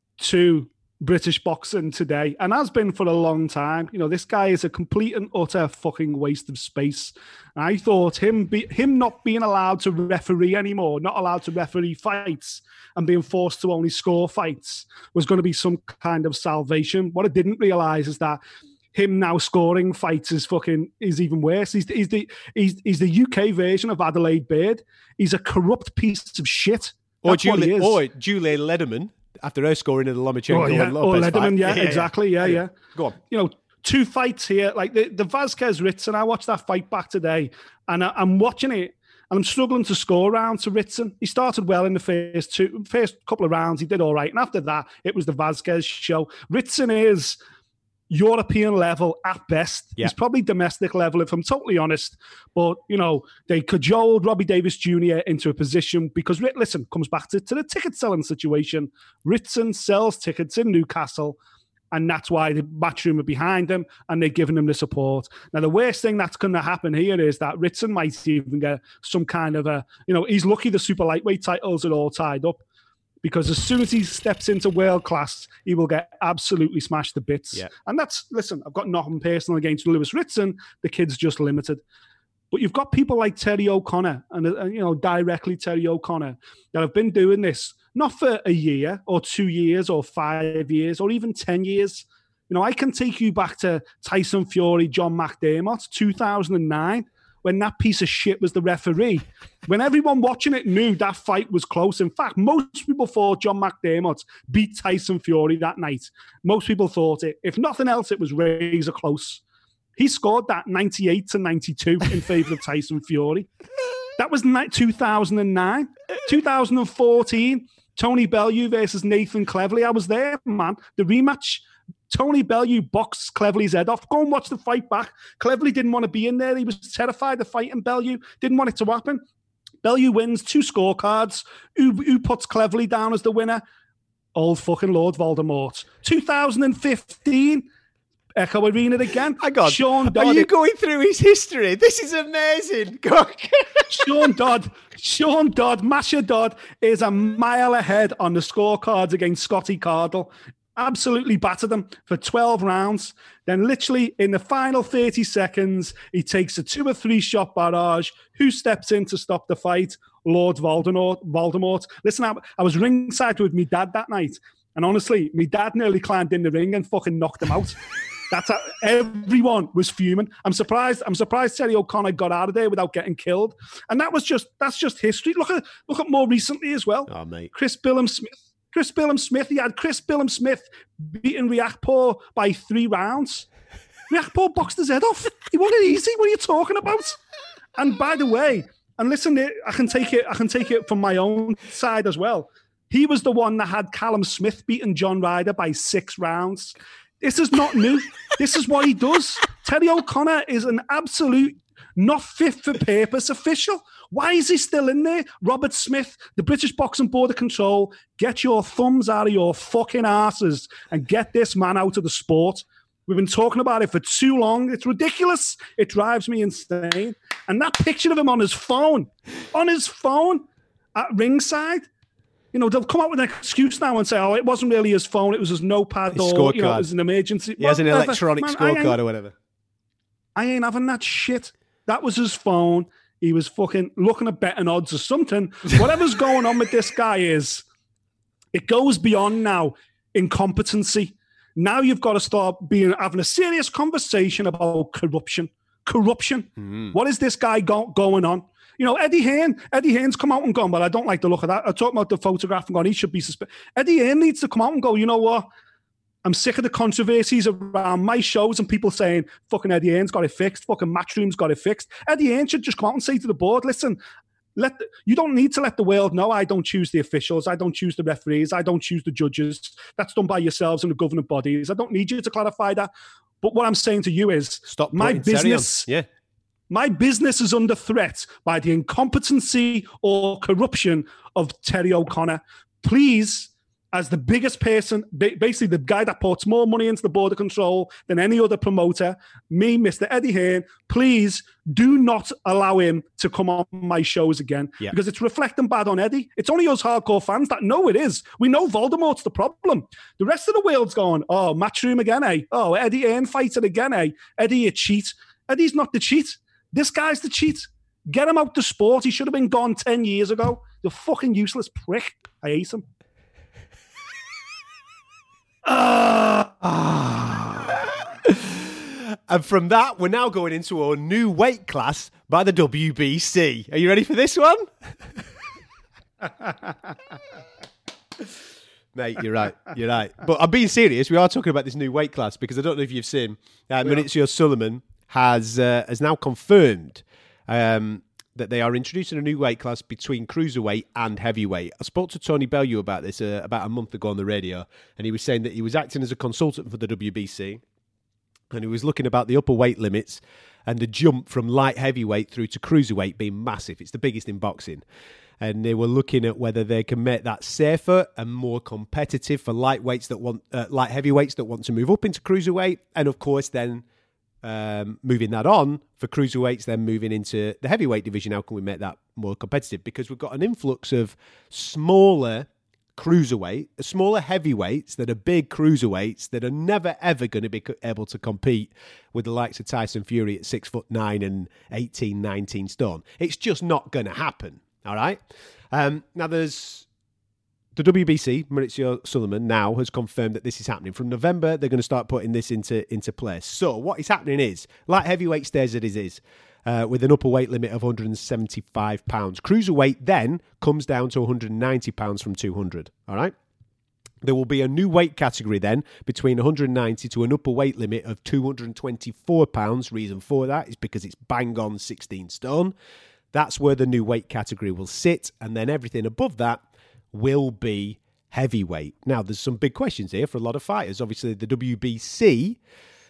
S4: to British boxing today and has been for a long time. You know, this guy is a complete and utter fucking waste of space. And I thought him be, him not being allowed to referee anymore, not allowed to referee fights and being forced to only score fights was going to be some kind of salvation. What I didn't realise is that him now scoring fights is fucking is even worse. He's, he's the he's, he's the U K version of Adelaide Bird. He's a corrupt piece of shit.
S3: Or
S4: That's
S3: Julie,
S4: what he is.
S3: or Julie Lederman. After her scoring in the Lomachenko
S4: oh, yeah.
S3: and Lopez
S4: or Lederman,
S3: fight.
S4: yeah,
S3: yeah,
S4: exactly, yeah, yeah, yeah.
S3: Go on.
S4: You know, two fights here, like the, the Vasquez Ritson. I watched that fight back today, and I, I'm watching it, and I'm struggling to score round to Ritson. He started well in the first two, first couple of rounds. He did all right, and after that, it was the Vasquez show. Ritson is European level at best.
S3: Yeah.
S4: He's probably domestic level, if I'm totally honest. But, you know, they cajoled Robbie Davis Junior into a position because, listen, comes back to, to the ticket selling situation. Ritson sells tickets in Newcastle, and that's why the matchroom are behind him, and they're giving him the support. Now, the worst thing that's going to happen here is that Ritson might even get some kind of a, you know, he's lucky the super lightweight titles are all tied up. Because as soon as he steps into world class, he will get absolutely smashed to bits.
S3: Yeah.
S4: And that's, listen, I've got nothing personal against Lewis Ritson. The kid's just limited. But you've got people like Terry O'Connor and, uh, you know, directly Terry O'Connor that have been doing this, not for a year or two years or five years or even ten years. You know, I can take you back to Tyson Fury, John McDermott, two thousand nine. When that piece of shit was the referee, when everyone watching it knew that fight was close. In fact, most people thought John McDermott beat Tyson Fury that night. Most people thought it. If nothing else, it was razor close. He scored that ninety-eight to ninety-two in favour of Tyson Fury. That was two thousand nine. two thousand fourteen, Tony Bellew versus Nathan Cleverly. I was there, man. The rematch. Tony Bellew boxed Cleverly's head off. Go and watch the fight back. Cleverly didn't want to be in there. He was terrified of fighting Bellew. Didn't want it to happen. Bellew wins two scorecards. Who, who puts Cleverly down as the winner? Old fucking Lord Voldemort. two thousand fifteen, Echo Arena again.
S3: Hang on.
S4: Sean Dodd.
S3: Are you going through his history? This is amazing. Go on.
S4: Sean Dodd. Sean Dodd, Masha Dodd, is a mile ahead on the scorecards against Scotty Cardle. Absolutely battered them for twelve rounds. Then literally in the final thirty seconds, he takes a two or three shot barrage. Who steps in to stop the fight? Lord Voldemort. Voldemort. Listen, I, I was ringside with me dad that night. And honestly, me dad nearly climbed in the ring and fucking knocked him out. That's how, everyone was fuming. I'm surprised. I'm surprised Terry O'Connor got out of there without getting killed. And that was just that's just history. Look at look at more recently as well.
S3: Oh, mate.
S4: Chris Billum Smith. Chris Billum Smith, he had Chris Billum Smith beating Riakporhe by three rounds. Riakporhe boxed his head off. He won it easy. What are you talking about? And by the way, and listen, I can take it. I can take it from my own side as well. He was the one that had Callum Smith beating John Ryder by six rounds. This is not new. This is what he does. Terry O'Connor is an absolute not fit for purpose official. Why is he still in there? Robert Smith, the British Boxing Board of Control, get your thumbs out of your fucking asses and get this man out of the sport. We've been talking about it for too long. It's ridiculous. It drives me insane. And that picture of him on his phone, on his phone at ringside, you know, they'll come out with an excuse now and say, oh, it wasn't really his phone. It was his notepad
S3: His
S4: or, you know,
S3: scorecard.
S4: it was an emergency.
S3: He has an
S4: Whatever.
S3: electronic
S4: Man, I
S3: scorecard
S4: ain't-
S3: or whatever.
S4: I ain't having that shit. That was his phone. He was fucking looking at betting odds or something. Whatever's going on with this guy is, it goes beyond now incompetency. Now you've got to start being having a serious conversation about corruption. corruption. Mm. What is this guy go- going on? You know, Eddie Hearn, Eddie Hearn's come out and gone, but I don't like the look of that. I'm talking about the photograph and gone, he should be suspended. Eddie Hearn needs to come out and go, you know what? I'm sick of the controversies around my shows and people saying, fucking Eddie Hearn's got it fixed, fucking Matchroom's got it fixed. Eddie Hearn should just come out and say to the board, listen, let the, you don't need to let the world know I don't choose the officials, I don't choose the referees, I don't choose the judges. That's done by yourselves and the governing bodies. I don't need you to clarify that. But what I'm saying to you is,
S3: stop
S4: my business,
S3: yeah.
S4: my business is under threat by the incompetency or corruption of Terry O'Connor. Please, as the biggest person, basically the guy that puts more money into the Board of Control than any other promoter, me, Mister Eddie Hearn, please do not allow him to come on my shows again yeah. because it's reflecting bad on Eddie. It's only us hardcore fans that know it is. We know Voldemort's the problem. The rest of the world's going, oh, Matchroom again, eh? Oh, Eddie Hearn fighting again, eh? Eddie, you cheat. Eddie's not the cheat. This guy's the cheat. Get him out the sport. He should have been gone ten years ago. The fucking useless prick. I hate him.
S3: Uh, ah. And from that, we're now going into our new weight class by the W B C. Are you ready for this one? Mate, you're right. You're right. But I'm being serious. We are talking about this new weight class because I don't know if you've seen uh, Maurizio Sulaiman has uh, has now confirmed um, that they are introducing a new weight class between cruiserweight and heavyweight. I spoke to Tony Bellew about this uh, about a month ago on the radio, and he was saying that he was acting as a consultant for the W B C, and he was looking about the upper weight limits and the jump from light heavyweight through to cruiserweight being massive. It's the biggest in boxing. And they were looking at whether they can make that safer and more competitive for lightweights that want, uh, light heavyweights that want to move up into cruiserweight, and of course then Um, moving that on for cruiserweights, then moving into the heavyweight division. How can we make that more competitive? Because we've got an influx of smaller cruiserweight, smaller heavyweights that are big cruiserweights that are never ever going to be able to compete with the likes of Tyson Fury at six foot nine and eighteen, nineteen stone. It's just not going to happen. All right. Um, now there's the W B C, Maurizio Sulaiman, now has confirmed that this is happening. From November, they're going to start putting this into, into place. So what is happening is, light heavyweight stays as it is, uh, with an upper weight limit of one hundred seventy-five pounds. Cruiserweight then comes down to one hundred ninety pounds from two hundred, all right? There will be a new weight category then, between one hundred ninety to an upper weight limit of two hundred twenty-four pounds. Reason for that is because it's bang on sixteen stone. That's where the new weight category will sit, and then everything above that will be heavyweight. Now, there's some big questions here for a lot of fighters. Obviously, the W B C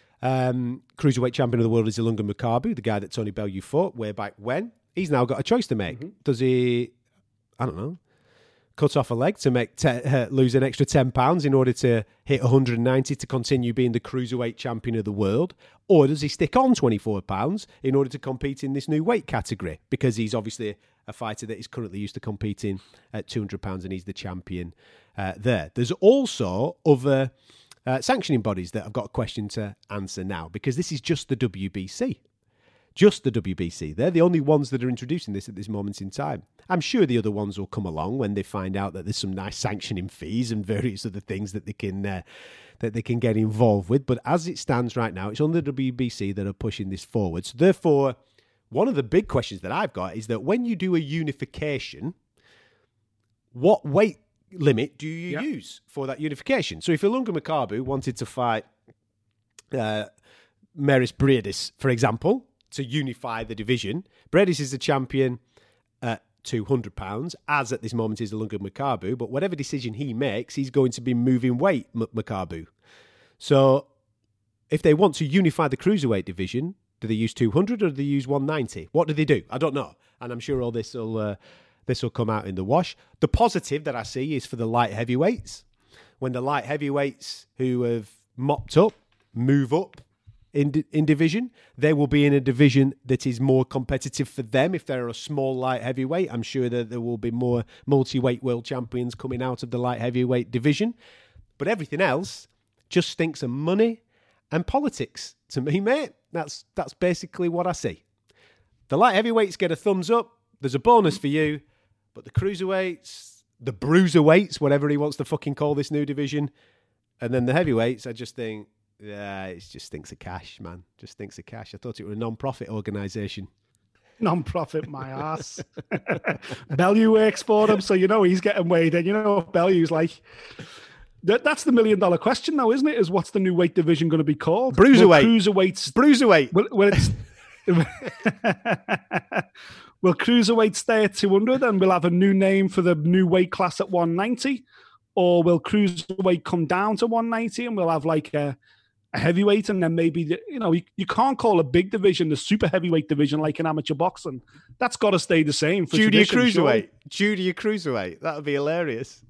S3: um, cruiserweight champion of the world is Ilunga Makabu, the guy that Tony Bellew fought way back when. He's now got a choice to make. Mm-hmm. Does he, I don't know, cut off a leg to make te- uh, lose an extra ten pounds in order to hit one hundred ninety to continue being the cruiserweight champion of the world? Or does he stick on twenty-four pounds in order to compete in this new weight category? Because he's obviously a fighter that is currently used to competing at two hundred pounds and he's the champion uh, there. There's also other uh, sanctioning bodies that I've got a question to answer now, because this is just the W B C. Just the W B C. They're the only ones that are introducing this at this moment in time. I'm sure the other ones will come along when they find out that there's some nice sanctioning fees and various other things that they can uh, that they can get involved with. But as it stands right now, it's only the W B C that are pushing this forward. So therefore, one of the big questions that I've got is that when you do a unification, what weight limit do you yep. use for that unification? So if Ilunga Makabu wanted to fight uh, Meris Briedis, for example, to unify the division, Briedis is the champion at two hundred pounds, as at this moment is Ilunga Makabu, but whatever decision he makes, he's going to be moving weight, M- Makabu. So if they want to unify the cruiserweight division, do they use two hundred or do they use one ninety? What do they do? I don't know. And I'm sure all this will uh, this will come out in the wash. The positive that I see is for the light heavyweights. When the light heavyweights who have mopped up move up in in division, they will be in a division that is more competitive for them. If they're a small light heavyweight, I'm sure that there will be more multi-weight world champions coming out of the light heavyweight division. But everything else just stinks of money and politics to me, mate. That's that's basically what I see. The light heavyweights get a thumbs up. There's a bonus for you. But the cruiserweights, the bruiserweights, whatever he wants to fucking call this new division, and then the heavyweights, I just think Yeah, it just stinks of cash, man. Just stinks of cash. I thought it was a non-profit organisation.
S4: Non-profit, my ass. Bellew works for them, so you know he's getting weighed in. You know what Bellew's like. That, that's the million-dollar question now, isn't it? Is what's the new weight division going to be called?
S3: Bruiserweight.
S4: Will cruiserweights.
S3: Bruiserweight.
S4: Will, will, it's, will cruiserweight stay at two hundred and we'll have a new name for the new weight class at one ninety? Or will cruiserweight come down to one ninety and we'll have like a, a heavyweight, and then maybe, the, you know, you, you can't call a big division the super heavyweight division like in amateur boxing. That's got to stay the same. For
S3: Judy
S4: tradition,
S3: Cruiserweight.
S4: surely.
S3: Judy Cruiserweight. That would be hilarious.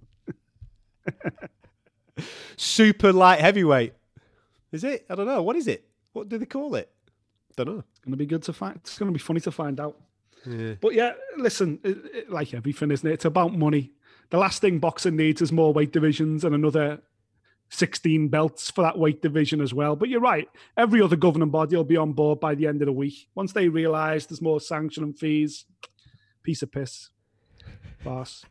S3: Super light heavyweight. Is it? I don't know. What is it? What do they call it? Don't know.
S4: It's going to be good to find. It's going to be funny to find out.
S3: Yeah.
S4: But yeah, listen, it, it, like everything, isn't it? It's about money. The last thing boxing needs is more weight divisions and another sixteen belts for that weight division as well. But you're right. Every other governing body will be on board by the end of the week. Once they realise there's more sanction and fees, piece of piss. Boss.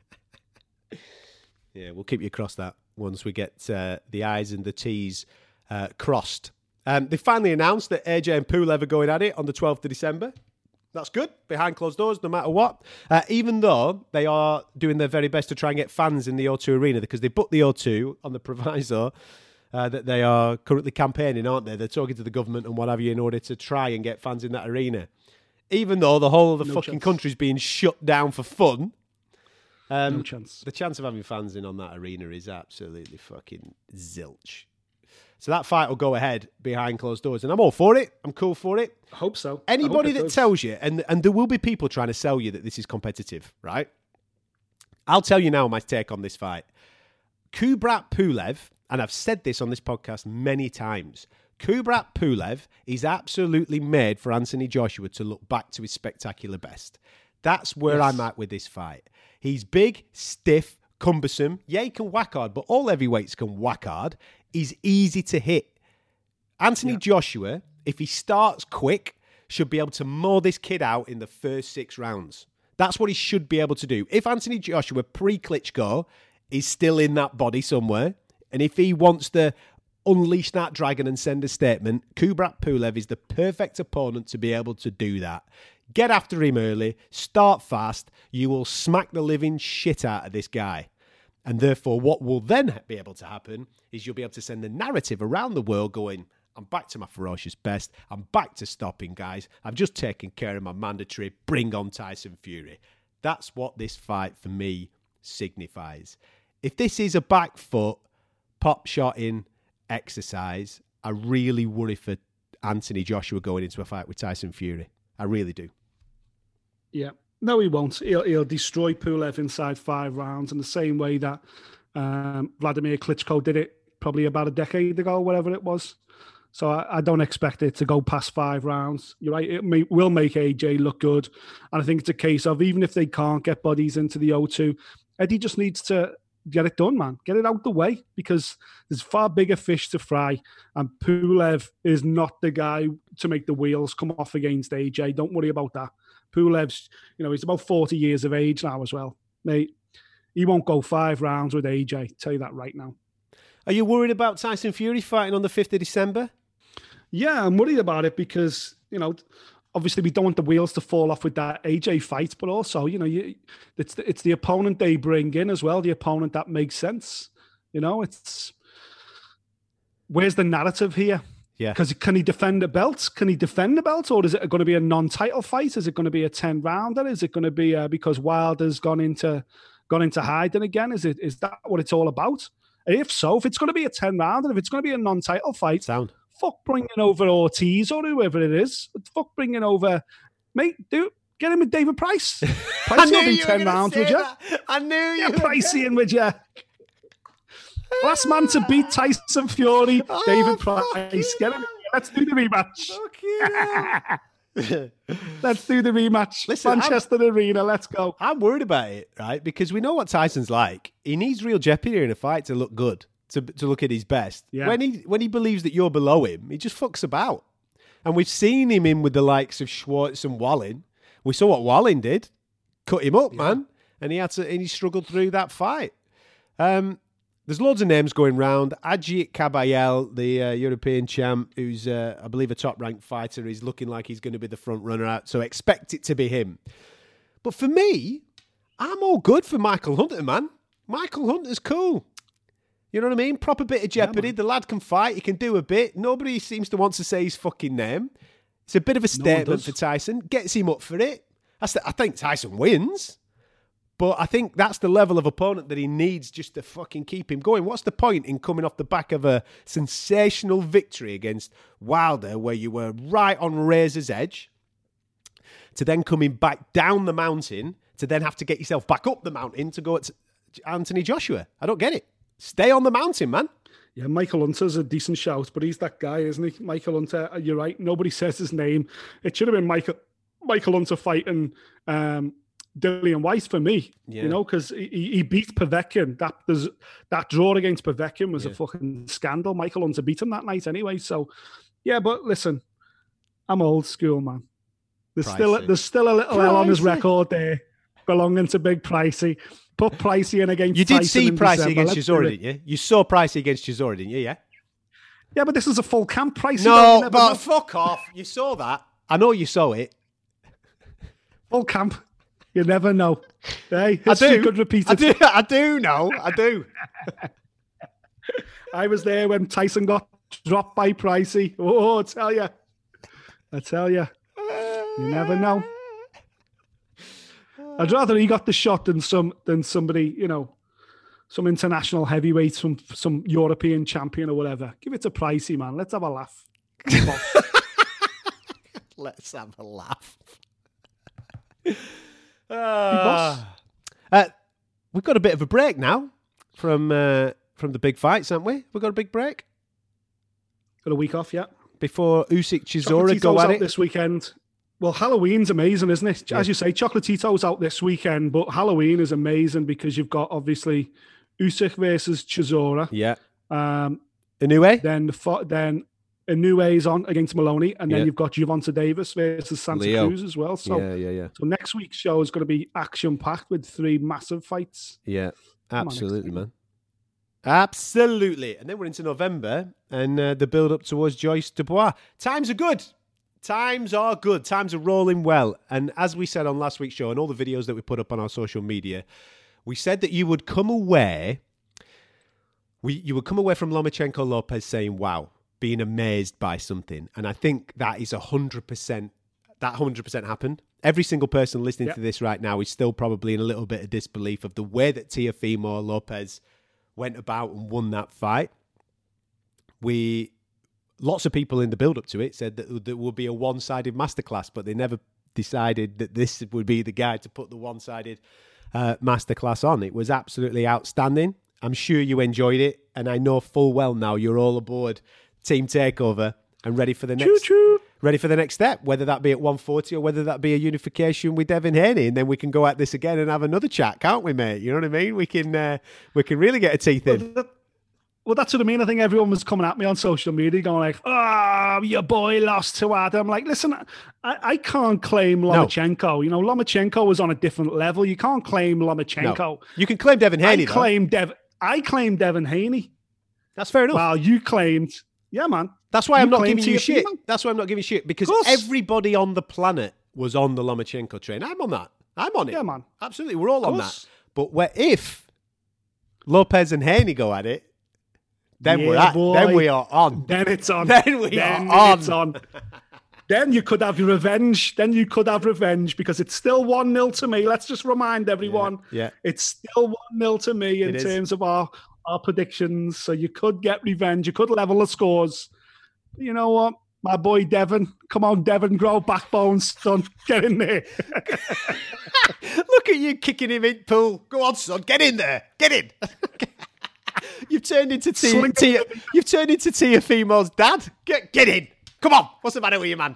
S3: Yeah, we'll keep you across that once we get uh, the I's and the T's uh, crossed. Um, they finally announced that A J and Pulev are going at it on the twelfth of December. That's good, behind closed doors, no matter what. Uh, even though they are doing their very best to try and get fans in the O two Arena, because they booked the O two on the proviso uh, that they are currently campaigning, aren't they? They're talking to the government and what have you in order to try and get fans in that arena. Even though the whole of the
S4: No
S3: fucking
S4: chance.
S3: country's being shut down for fun. Um,
S4: No chance.
S3: The chance of having fans in on that arena is absolutely fucking zilch. So that fight will go ahead behind closed doors. And I'm all for it. I'm cool for it.
S4: I hope so. I hope
S3: Anybody
S4: it
S3: that
S4: does.
S3: tells you, and, and there will be people trying to sell you that this is competitive, right? I'll tell you now my take on this fight. Kubrat Pulev, and I've said this on this podcast many times, Kubrat Pulev is absolutely made for Anthony Joshua to look back to his spectacular best. That's where
S4: Yes.
S3: I'm at with this fight. He's big, stiff, cumbersome. Yeah, he can whack hard, but all heavyweights can whack hard. He's easy to hit. Anthony
S4: Yeah.
S3: Joshua, if he starts quick, should be able to mow this kid out in the first six rounds. That's what he should be able to do. If Anthony Joshua, pre-Klitschko, is still in that body somewhere, and if he wants to unleash that dragon and send a statement, Kubrat Pulev is the perfect opponent to be able to do that. Get after him early, start fast, you will smack the living shit out of this guy. And therefore, what will then be able to happen is you'll be able to send the narrative around the world going, I'm back to my ferocious best. I'm back to stopping guys. I've just taken care of my mandatory. Bring on Tyson Fury. That's what this fight for me signifies. If this is a back foot, pop shot in exercise, I really worry for Anthony Joshua going into a fight with Tyson Fury. I really do.
S4: Yeah. No, he won't. He'll, he'll destroy Pulev inside five rounds in the same way that um, Vladimir Klitschko did it probably about a decade ago, whatever it was. So I, I don't expect it to go past five rounds. You're right. It may, will make A J look good. And I think it's a case of, even if they can't get bodies into the O two, Eddie just needs to get it done, man. Get it out the way, because there's far bigger fish to fry. And Pulev is not the guy to make the wheels come off against A J. Don't worry about that. Pulev's, you know, he's about forty years of age now as well. Mate, he won't go five rounds with A J. Tell you that right now.
S3: Are you worried about Tyson Fury fighting on the fifth of December?
S4: Yeah, I'm worried about it because, you know, obviously we don't want the wheels to fall off with that A J fight, but also, you know, you, it's the, it's the opponent they bring in as well, the opponent that makes sense. You know, it's, where's the narrative here?
S3: Yeah.
S4: Because can he defend the belt? Can he defend the belt? Or is it going to be a non-title fight? Is it going to be a ten-rounder? Is it going to be uh, because Wilder's gone into gone into hiding again? Is it is that what it's all about? And if so, if it's going to be a ten-rounder, if it's going to be a non-title fight,
S3: Sound.
S4: fuck bringing over Ortiz or whoever it is. Fuck bringing over, mate, do get him with David Price. Price will be ten rounds, would you?
S3: That. I knew you.
S4: Yeah, Pricey in, would you? Last man to beat Tyson Fury,
S3: Oh,
S4: David
S3: fuck
S4: Price.
S3: you.
S4: Get him. Let's do the rematch.
S3: Fuck you.
S4: Let's do the rematch.
S3: Listen,
S4: Manchester Arena, let's go.
S3: I'm worried about it, right? Because we know what Tyson's like. He needs real jeopardy in a fight to look good, to to look at his best.
S4: Yeah.
S3: When he when he believes that you're below him, he just fucks about. And we've seen him in with the likes of Schwartz and Wallin. We saw what Wallin did. Cut him up, man. And he had to and he struggled through that fight. Um there's loads of names going round. Ajit Kabayel, the uh, European champ, who's, uh, I believe, a top-ranked fighter, is looking like he's going to be the front runner out, so expect it to be him. But for me, I'm all good for Michael Hunter, man. Michael Hunter's cool. You know what I mean? Proper bit of jeopardy. Yeah, the lad can fight. He can do a bit. Nobody seems to want to say his fucking name. It's a bit of a statement no for Tyson. Gets him up for it. That's the, I think Tyson wins. But I think that's the level of opponent that he needs just to fucking keep him going. What's the point in coming off the back of a sensational victory against Wilder where you were right on razor's edge to then coming back down the mountain to then have to get yourself back up the mountain to go at Anthony Joshua? I don't get it. Stay on the mountain, man.
S4: Yeah, Michael Hunter's a decent shout, but he's that guy, isn't he? Michael Hunter, you're right. Nobody says his name. It should have been Michael Michael Hunter fighting um, Dillian Whyte for me, yeah. you know, because he, he beat Povetkin. That that draw against Povetkin was yeah. a fucking scandal. Michael Hunter beat him that night anyway. So, yeah, but listen, I'm old school, man. There's Pricey. still there's still a little Pricey. L on his record there, belonging to Big Pricey. Put Pricey in against
S3: You did
S4: Tyson
S3: see Pricey
S4: December.
S3: against
S4: Let's
S3: Chisora, didn't you? You saw Pricey against Chisora, didn't you? Yeah.
S4: Yeah, but this is a full camp Pricey.
S3: No, but fuck off. You saw that. I know you saw it.
S4: Full camp. You never know. Hey, history I do. Could repeat it.
S3: I do. I do know. I do.
S4: I was there when Tyson got dropped by Pricey. Oh, I tell you. I tell you. You never know. I'd rather he got the shot than some than somebody, you know, some international heavyweight, some some European champion or whatever. Give it to Pricey, man. Let's have a laugh.
S3: Let's have a laugh. uh, uh, we've got a bit of a break now from uh, from the big fights, haven't we? We've got a big break.
S4: Got a week off, yeah.
S3: Before Usyk Chisora go at
S4: out
S3: it
S4: this weekend. Well, Halloween's amazing, isn't it? As yeah. you say, Chocolatito's out this weekend, but Halloween is amazing because you've got, obviously, Usyk versus Chisora.
S3: Yeah.
S4: Um,
S3: Inoue?
S4: Then the then Inoue is on against Maloney, and then yeah. you've got Gervonta Davis versus Santa
S3: Leo.
S4: Cruz as well. So,
S3: yeah, yeah, yeah.
S4: So next week's show is going to be action-packed with three massive fights.
S3: Yeah, absolutely, man. Absolutely. And then we're into November, and uh, the build-up towards Joyce Dubois. Times are good. Times are good. Times are rolling well. And as we said on last week's show and all the videos that we put up on our social media, we said that you would come away, we you would come away from Lomachenko Lopez saying, wow, being amazed by something. And I think that is one hundred percent, that one hundred percent happened. Every single person listening yep. to this right now is still probably in a little bit of disbelief of the way that Teofimo Lopez went about and won that fight. We... Lots of people in the build-up to it said that there would be a one-sided masterclass, but they never decided that this would be the guy to put the one-sided uh, masterclass on. It was absolutely outstanding. I'm sure you enjoyed it, and I know full well now you're all aboard Team Takeover and ready for the next
S4: Choo-choo.
S3: ready for the next step, whether that be at one forty or whether that be a unification with Devin Haney, and then we can go at this again and have another chat, can't we, mate? You know what I mean? We can uh, we can really get a teeth in.
S4: Well, that's what I mean. I think everyone was coming at me on social media going like, oh, your boy lost to Adam. Like, listen, I, I can't claim Lomachenko. No. You know, Lomachenko was on a different level. You can't claim Lomachenko.
S3: No. You can claim Devin Haney,
S4: I
S3: though.
S4: Claim Dev- I claim Devin Haney.
S3: That's fair enough.
S4: Well, you claimed, yeah, man.
S3: That's why
S4: you
S3: I'm not giving you shit.
S4: Female.
S3: That's why I'm not giving shit, because everybody on the planet was on the Lomachenko train. I'm on that. I'm on it.
S4: Yeah, man.
S3: Absolutely. We're all on that. But where if Lopez and Haney go at it, Then
S4: yeah,
S3: we're at.
S4: Boy.
S3: Then we are on.
S4: Then it's on.
S3: Then we
S4: then
S3: are on.
S4: It's on. Then you could have your revenge. Then you could have revenge because it's still one nil to me. Let's just remind everyone.
S3: Yeah. yeah.
S4: It's still one nil to me in
S3: it
S4: terms
S3: is.
S4: of our, our predictions. So you could get revenge. You could level the scores. You know what? My boy Devin. Come on, Devin. Grow backbone, son. Get in there.
S3: Look at you kicking him in pool. Go on, son. Get in there. Get in. You've turned into Tia, Tia, you've turned into Teofimo's dad. Get get in. Come on. What's the matter with you, man?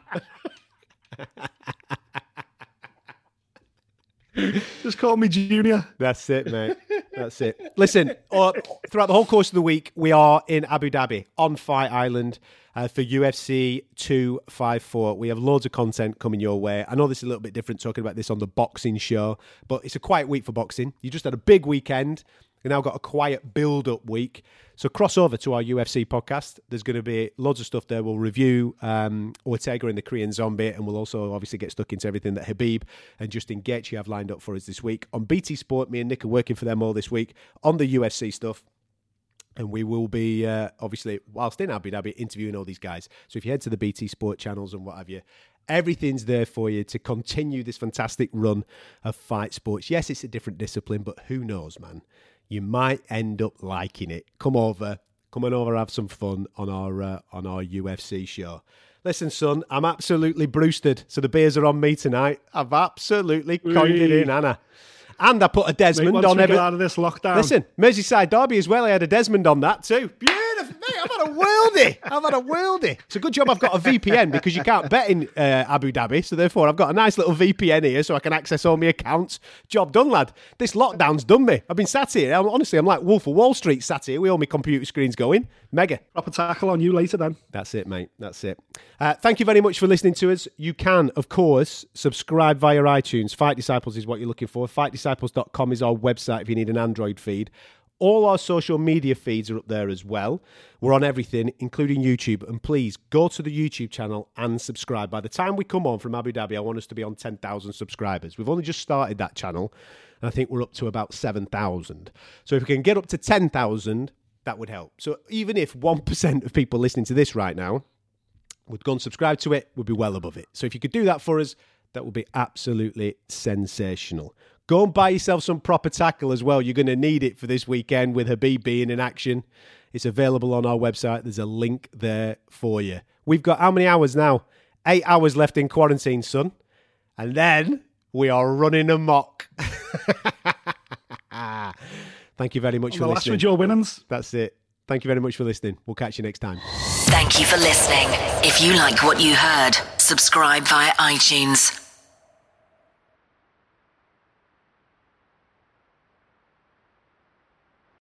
S4: Just call me Junior.
S3: That's it, mate. That's it. Listen, uh, throughout the whole course of the week, we are in Abu Dhabi on Fight Island uh, for U F C two fifty-four. We have loads of content coming your way. I know this is a little bit different talking about this on the boxing show, but it's a quiet week for boxing. You just had a big weekend. We've now got a quiet build-up week. So cross over to our U F C podcast. There's going to be loads of stuff there. We'll review um, Ortega and the Korean Zombie, and we'll also obviously get stuck into everything that Khabib and Justin Gaethje have lined up for us this week. On B T Sport, me and Nick are working for them all this week on the U F C stuff. And we will be, uh, obviously, whilst in Abu Dhabi, interviewing all these guys. So if you head to the B T Sport channels and what have you, everything's there for you to continue this fantastic run of fight sports. Yes, it's a different discipline, but who knows, man? You might end up liking it. Come over, come on over, have some fun on our uh, on our U F C show. Listen, son, I'm absolutely Brewstered, so the beers are on me tonight. I've absolutely coined it in, Anna. And I put a Desmond
S4: Mate, once
S3: on
S4: we
S3: every...
S4: get out of this lockdown.
S3: Listen, Merseyside Derby as well. I had a Desmond on that too. Beautiful, mate. I've had a worldie. I've had a worldie. It's a good job I've got a V P N because you can't bet in uh, Abu Dhabi. So therefore, I've got a nice little V P N here so I can access all my accounts. Job done, lad. This lockdown's done me. I've been sat here. I'm, honestly, I'm like Wolf of Wall Street sat here with all my computer screens going. Mega.
S4: Proper tackle on you later then.
S3: That's it, mate. That's it. Uh, thank you very much for listening to us. You can, of course, subscribe via iTunes. Fight Disciples is what you're looking for. fight disciples dot com is our website if you need an Android feed. All our social media feeds are up there as well. We're on everything, including YouTube. And please go to the YouTube channel and subscribe. By the time we come on from Abu Dhabi, I want us to be on ten thousand subscribers. We've only just started that channel, and I think we're up to about seven thousand. So if we can get up to ten thousand, that would help. So even if one percent of people listening to this right now would go and subscribe to it, we'd be well above it. So if you could do that for us, that would be absolutely sensational. Go and buy yourself some proper tackle as well. You're going to need it for this weekend with Khabib being in action. It's available on our website. There's a link there for you. We've got how many hours now? Eight hours left in quarantine, son. And then we are running amok. Thank you very much
S4: On
S3: for
S4: the
S3: listening.
S4: last with your winnings.
S3: That's it. Thank you very much for listening. We'll catch you next time.
S2: Thank you for listening. If you like what you heard, subscribe via iTunes.